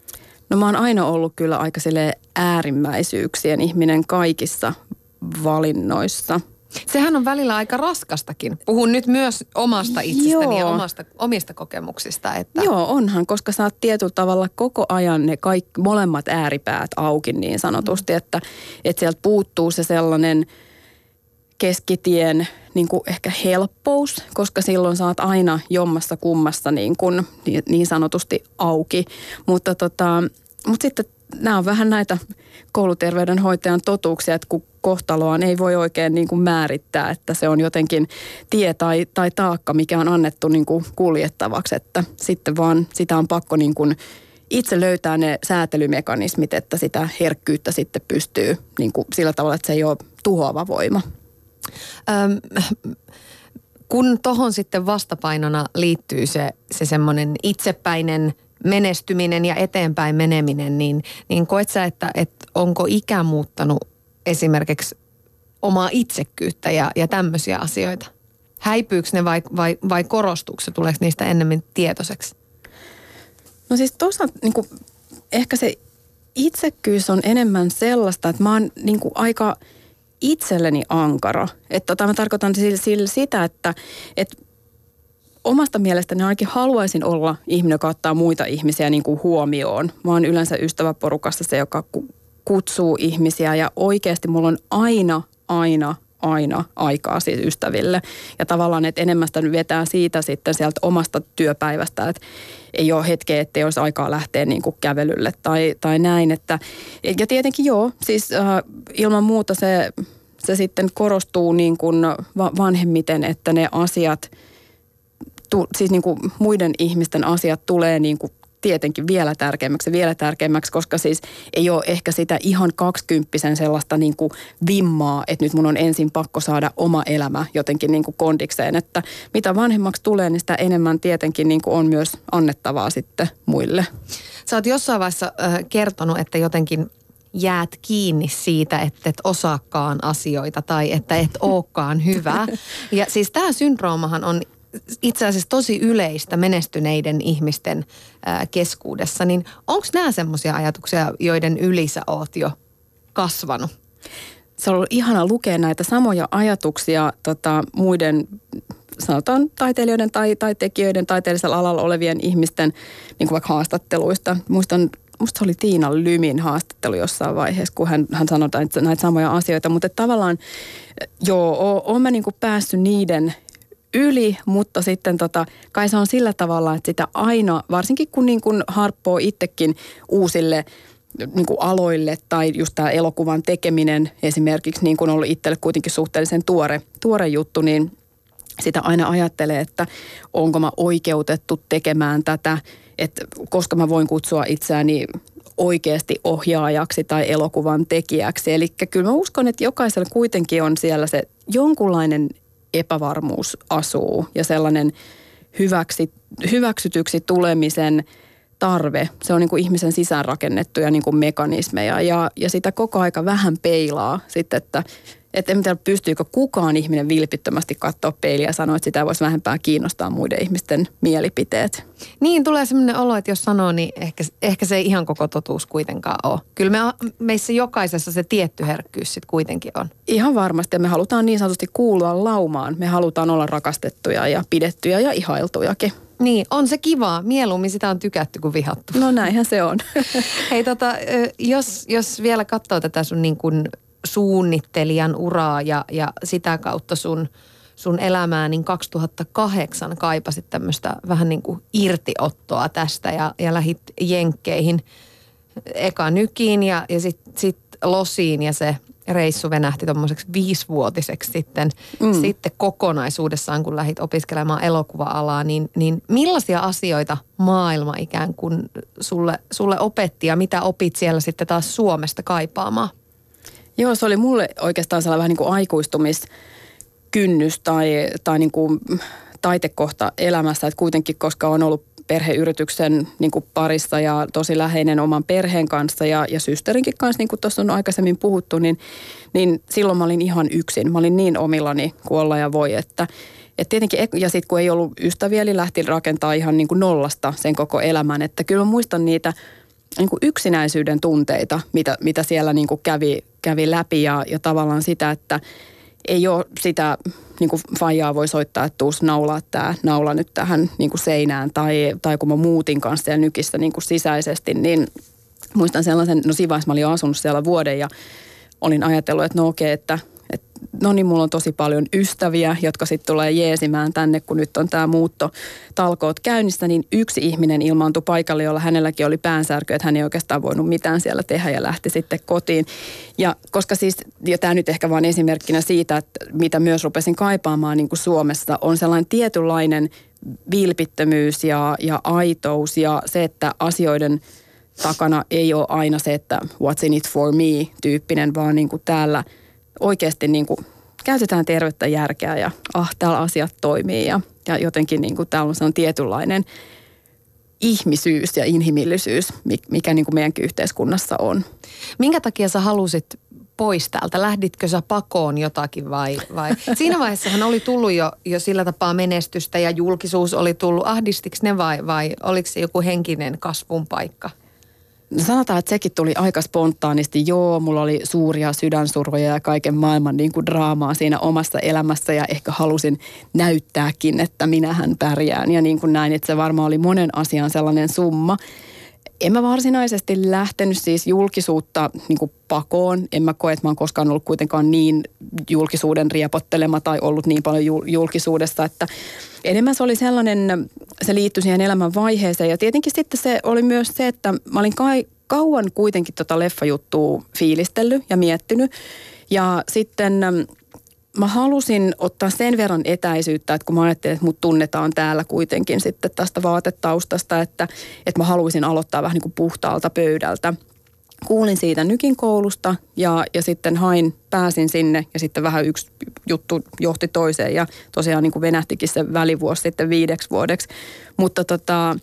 No mä oon aina ollut kyllä aika silleen äärimmäisyyksien ihminen kaikissa valinnoissa. Sehän on välillä aika raskastakin. Puhun nyt myös omasta itsestäni ja omasta, omista kokemuksista. Että... Joo, onhan, koska sä oot tietyllä tavalla koko ajan ne kaikki, molemmat ääripäät auki niin sanotusti, mm. että, että sieltä puuttuu se sellainen keskitien niin kuin ehkä helppous, koska silloin sä oot aina jommassa kummassa niin, kuin, niin sanotusti auki. Mutta, tota, mutta sitten nämä on vähän näitä kouluterveydenhoitajan totuuksia, että kun kohtaloaan ei voi oikein niin kuin määrittää, että se on jotenkin tie tai, tai taakka, mikä on annettu niin kuin kuljettavaksi, että sitten vaan sitä on pakko niin kuin itse löytää ne säätelymekanismit, että sitä herkkyyttä sitten pystyy niin kuin sillä tavalla, että se ei ole tuhoava voima. Öm, kun tohon sitten vastapainona liittyy se, se semmoinen itsepäinen menestyminen ja eteenpäin meneminen, niin, niin koet sä, että, että onko ikä muuttanut esimerkiksi omaa itsekkyyttä ja, ja tämmöisiä asioita? Häipyykö ne vai, vai, vai korostuuko se? Tuleeko niistä ennemmin tietoiseksi? No siis toisaalta niin kuin, ehkä se itsekkyys on enemmän sellaista, että mä oon niin kuin aika itselleni ankara. Että tota, mä tarkoitan sillä, sillä sitä, että, että omasta mielestäni ainakin haluaisin olla ihminen, joka ottaa muita ihmisiä niin kuin huomioon. Mä oon yleensä ystäväporukassa se, joka kutsuu ihmisiä ja oikeasti mulla on aina, aina, aina aikaa siis ystäville. Ja tavallaan, että enemmän sitä vetää siitä sitten sieltä omasta työpäivästä, että ei ole hetkeä, ettei olisi aikaa lähteä niin kuin kävelylle tai, tai näin. Että, ja tietenkin joo, siis äh, ilman muuta se, se sitten korostuu niin kuin vanhemmiten, että ne asiat, tu, siis niin kuin muiden ihmisten asiat tulee niin kuin tietenkin vielä tärkeämmäksi vielä tärkeämmäksi, koska siis ei ole ehkä sitä ihan kaksikymppisen sellaista niin kuin vimmaa, että nyt mun on ensin pakko saada oma elämä jotenkin niin kuin kondikseen, että mitä vanhemmaksi tulee, niin sitä enemmän tietenkin niin kuin on myös annettavaa sitten muille. Sä oot jossain vaiheessa äh, kertonut, että jotenkin jäät kiinni siitä, että et osaakaan asioita tai että et ookaan hyvä. Ja siis tämä syndroomahan on itse asiassa tosi yleistä menestyneiden ihmisten ää, keskuudessa, niin onko nämä semmoisia ajatuksia, joiden yli sä oot jo kasvanut? Se on ollut ihana lukea näitä samoja ajatuksia tota, muiden, sanotaan taiteilijoiden tai, tai tekijöiden, taiteellisella alalla olevien ihmisten niin kuin vaikka haastatteluista. Muistan, musta se oli Tiina Lymin haastattelu jossain vaiheessa, kun hän, hän sanoi näitä samoja asioita, mutta tavallaan joo, oon mä niin kuin päässyt niiden yli, mutta sitten tota, kai se on sillä tavalla, että sitä aina, varsinkin kun niin kuin harppoo itsekin uusille niin kuin aloille tai just tämä elokuvan tekeminen esimerkiksi niin kuin on ollut itselle kuitenkin suhteellisen tuore, tuore juttu, niin sitä aina ajattelee, että onko mä oikeutettu tekemään tätä, että koska mä voin kutsua itseäni oikeasti ohjaajaksi tai elokuvan tekijäksi. Eli kyllä mä uskon, että jokaisella kuitenkin on siellä se jonkunlainen epävarmuus asuu ja sellainen hyväksi, hyväksytyksi tulemisen tarve. Se on niin kuin ihmisen sisäänrakennettuja niin kuin mekanismeja ja, ja sitä koko aika vähän peilaa sitten, että että en tiedä, pystyykö kukaan ihminen vilpittömästi katsoa peiliä ja sanoa, että sitä voisi vähempää kiinnostaa muiden ihmisten mielipiteet. Niin, tulee sellainen olo, että jos sanoo, niin ehkä, ehkä se ei ihan koko totuus kuitenkaan ole. Kyllä me, meissä jokaisessa se tietty herkkyys sitten kuitenkin on. Ihan varmasti, ja me halutaan niin sanotusti kuulua laumaan. Me halutaan olla rakastettuja ja pidettyjä ja ihailtujakin. Niin, on se kivaa. Mieluummin sitä on tykätty kuin vihattu. No näinhän se on. Hei tota, jos, jos vielä katsoo tätä sun niin kuin suunnittelijan uraa ja, ja sitä kautta sun, sun elämää, niin kaksituhattakahdeksan kaipasit tämmöistä vähän niin kuin irtiottoa tästä ja, ja lähit Jenkkeihin eka Nykiin ja, ja sitten sit Losiin ja se reissu venähti tommoiseksi viisivuotiseksi sitten, mm. sitten kokonaisuudessaan, kun lähdit opiskelemaan elokuva-alaa, niin, niin millaisia asioita maailma ikään kuin sulle, sulle opetti ja mitä opit siellä sitten taas Suomesta kaipaamaan? Joo, se oli mulle oikeastaan sellainen vähän niin kuin aikuistumiskynnys tai, tai niin kuin taitekohta elämässä, että kuitenkin koska on ollut perheyrityksen niin kuin parissa ja tosi läheinen oman perheen kanssa ja, ja systerinkin kanssa, niin kuin tuossa on aikaisemmin puhuttu, niin, niin silloin mä olin ihan yksin. Mä olin niin omillani kuin olla ja voi, että et tietenkin, ja sitten kun ei ollut ystäviä, eli lähti rakentaa ihan niin kuin nollasta sen koko elämän, että kyllä mä muistan niitä niin kuin yksinäisyyden tunteita, mitä, mitä siellä niin kuin kävi, kävi läpi ja, ja tavallaan sitä, että ei ole sitä niin kuin faijaa voi soittaa, että tuus naulaa tämä naula nyt tähän niin kuin seinään tai, tai kun mä muutin kanssa siellä Nykissä niin kuin sisäisesti, niin muistan sellaisen, no siinä vaiheessa mä olin asunut siellä vuoden ja olin ajatellut, että no okei, että Et, no niin, mulla on tosi paljon ystäviä, jotka sitten tulee jeesimään tänne, kun nyt on tämä muuttotalkoot käynnissä, niin yksi ihminen ilmaantui paikalle, jolla hänelläkin oli päänsärky, että hän ei oikeastaan voinut mitään siellä tehdä ja lähti sitten kotiin. Ja koska siis, ja tämä nyt ehkä vain esimerkkinä siitä, että mitä myös rupesin kaipaamaan niin kuin Suomessa, on sellainen tietynlainen vilpittömyys ja, ja aitous ja se, että asioiden takana ei ole aina se, että what's in it for me -tyyppinen, vaan niin kuin täällä oikeasti niin kuin käytetään tervettä järkeä ja ah, täällä asiat toimii ja, ja jotenkin niin kuin täällä on sellainen tietynlainen ihmisyys ja inhimillisyys, mikä niin kuin meidänkin yhteiskunnassa on. Minkä takia sä halusit pois täältä? Lähditkö sä pakoon jotakin vai? vai? Siinä vaiheessahan oli tullut jo, jo sillä tapaa menestystä ja julkisuus oli tullut. Ahdistiko ne vai, vai oliko se joku henkinen kasvun paikka? Sanotaan, että sekin tuli aika spontaanisti. Joo, mulla oli suuria sydänsurvoja ja kaiken maailman niin kuin draamaa siinä omassa elämässä ja ehkä halusin näyttääkin, että minähän pärjään ja niin kuin näin, että se varmaan oli monen asian sellainen summa. En mä varsinaisesti lähtenyt siis julkisuutta niin kuin pakoon. En mä koe, että mä oon koskaan ollut kuitenkaan niin julkisuuden riepottelema tai ollut niin paljon julkisuudessa, että enemmän se oli sellainen, se liittyi siihen elämän vaiheeseen. Ja tietenkin sitten se oli myös se, että mä olin kai, kauan kuitenkin tota leffajuttua fiilistellyt ja miettinyt. Ja sitten mä halusin ottaa sen verran etäisyyttä, että kun mä ajattelin, että mut tunnetaan täällä kuitenkin sitten tästä vaatetaustasta, että, että mä haluaisin aloittaa vähän niin kuin puhtaalta pöydältä. Kuulin siitä Nykin koulusta ja, ja sitten hain, pääsin sinne ja sitten vähän yksi juttu johti toiseen ja tosiaan niin kuin venähtikin se välivuosi sitten viideksi vuodeksi. Mutta tota,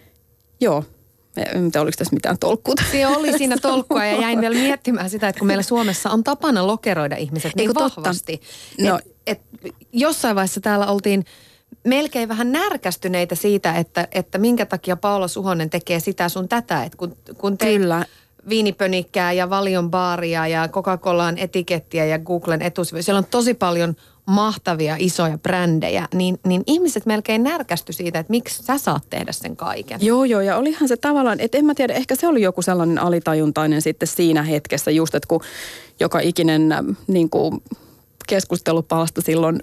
joo. En tiedä, oliko tässä mitään tolkkua. Se oli siinä tolkkua ja jäin vielä miettimään sitä, että kun meillä Suomessa on tapana lokeroida ihmiset niin vahvasti. No. Et, et jossain vaiheessa täällä oltiin melkein vähän närkästyneitä siitä, että, että minkä takia Paula Suhonen tekee sitä sun tätä. Että kun, kun teit Kyllä. viinipönikkää ja Valion baaria ja Coca-Colaan etikettiä ja Googlen etusivuja, siellä on tosi paljon mahtavia isoja brändejä, niin, niin ihmiset melkein närkästy siitä, että miksi sä saat tehdä sen kaiken. Joo, joo, ja olihan se tavallaan, että en mä tiedä, ehkä se oli joku sellainen alitajuntainen sitten siinä hetkessä just, että kun joka ikinen niin kuin keskustelupalsta silloin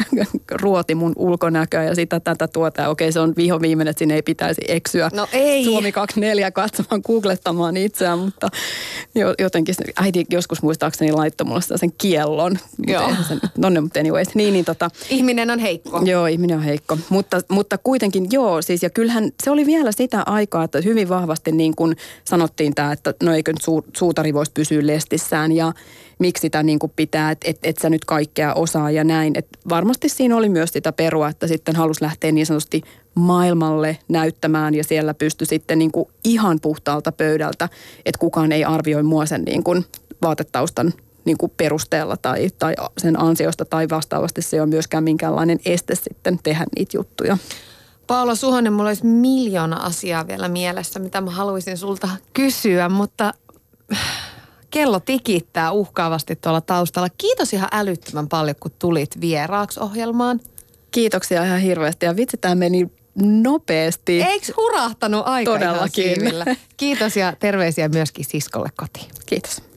ruoti mun ulkonäköä ja sitä tätä tuota. Ja okei, se on viho viimeinen, että sinne ei pitäisi eksyä. No ei. Suomi kaksikymmentäneljä katsomaan, googlettamaan itseään, mutta jotenkin äiti joskus muistaakseni laittoi mulle sen kiellon. Joo. Sen, no ne, mutta anyways. Niin, niin, tota, ihminen on heikko. Joo, ihminen on heikko. Mutta, mutta kuitenkin joo, siis ja kyllähän se oli vielä sitä aikaa, että hyvin vahvasti niin kuin sanottiin tämä, että no eikö nyt su, suutari voisi pysyä lestissään ja miksi sitä niin kuin pitää, että et, et sä nyt kaikkea osaa ja näin. Et varmasti siinä oli myös sitä perua, että sitten halusi lähteä niin sanotusti maailmalle näyttämään ja siellä pystyi sitten niin kuin ihan puhtaalta pöydältä, että kukaan ei arvioi mua sen niin kuin vaatetaustan niin kuin perusteella tai, tai sen ansiosta tai vastaavasti se ei ole myöskään minkäänlainen este sitten tehdä niitä juttuja. Paula Suhonen, mulla olisi miljoona asiaa vielä mielessä, mitä mä haluaisin sulta kysyä, mutta kello tikittää uhkaavasti tuolla taustalla. Kiitos ihan älyttömän paljon, kun tulit vieraaksi ohjelmaan. Kiitoksia ihan hirveästi ja vitsi, tämä meni nopeasti. Eikö hurahtanut aika Todellakin. ihan siivillä? Kiitos ja terveisiä myöskin siskolle kotiin. Kiitos.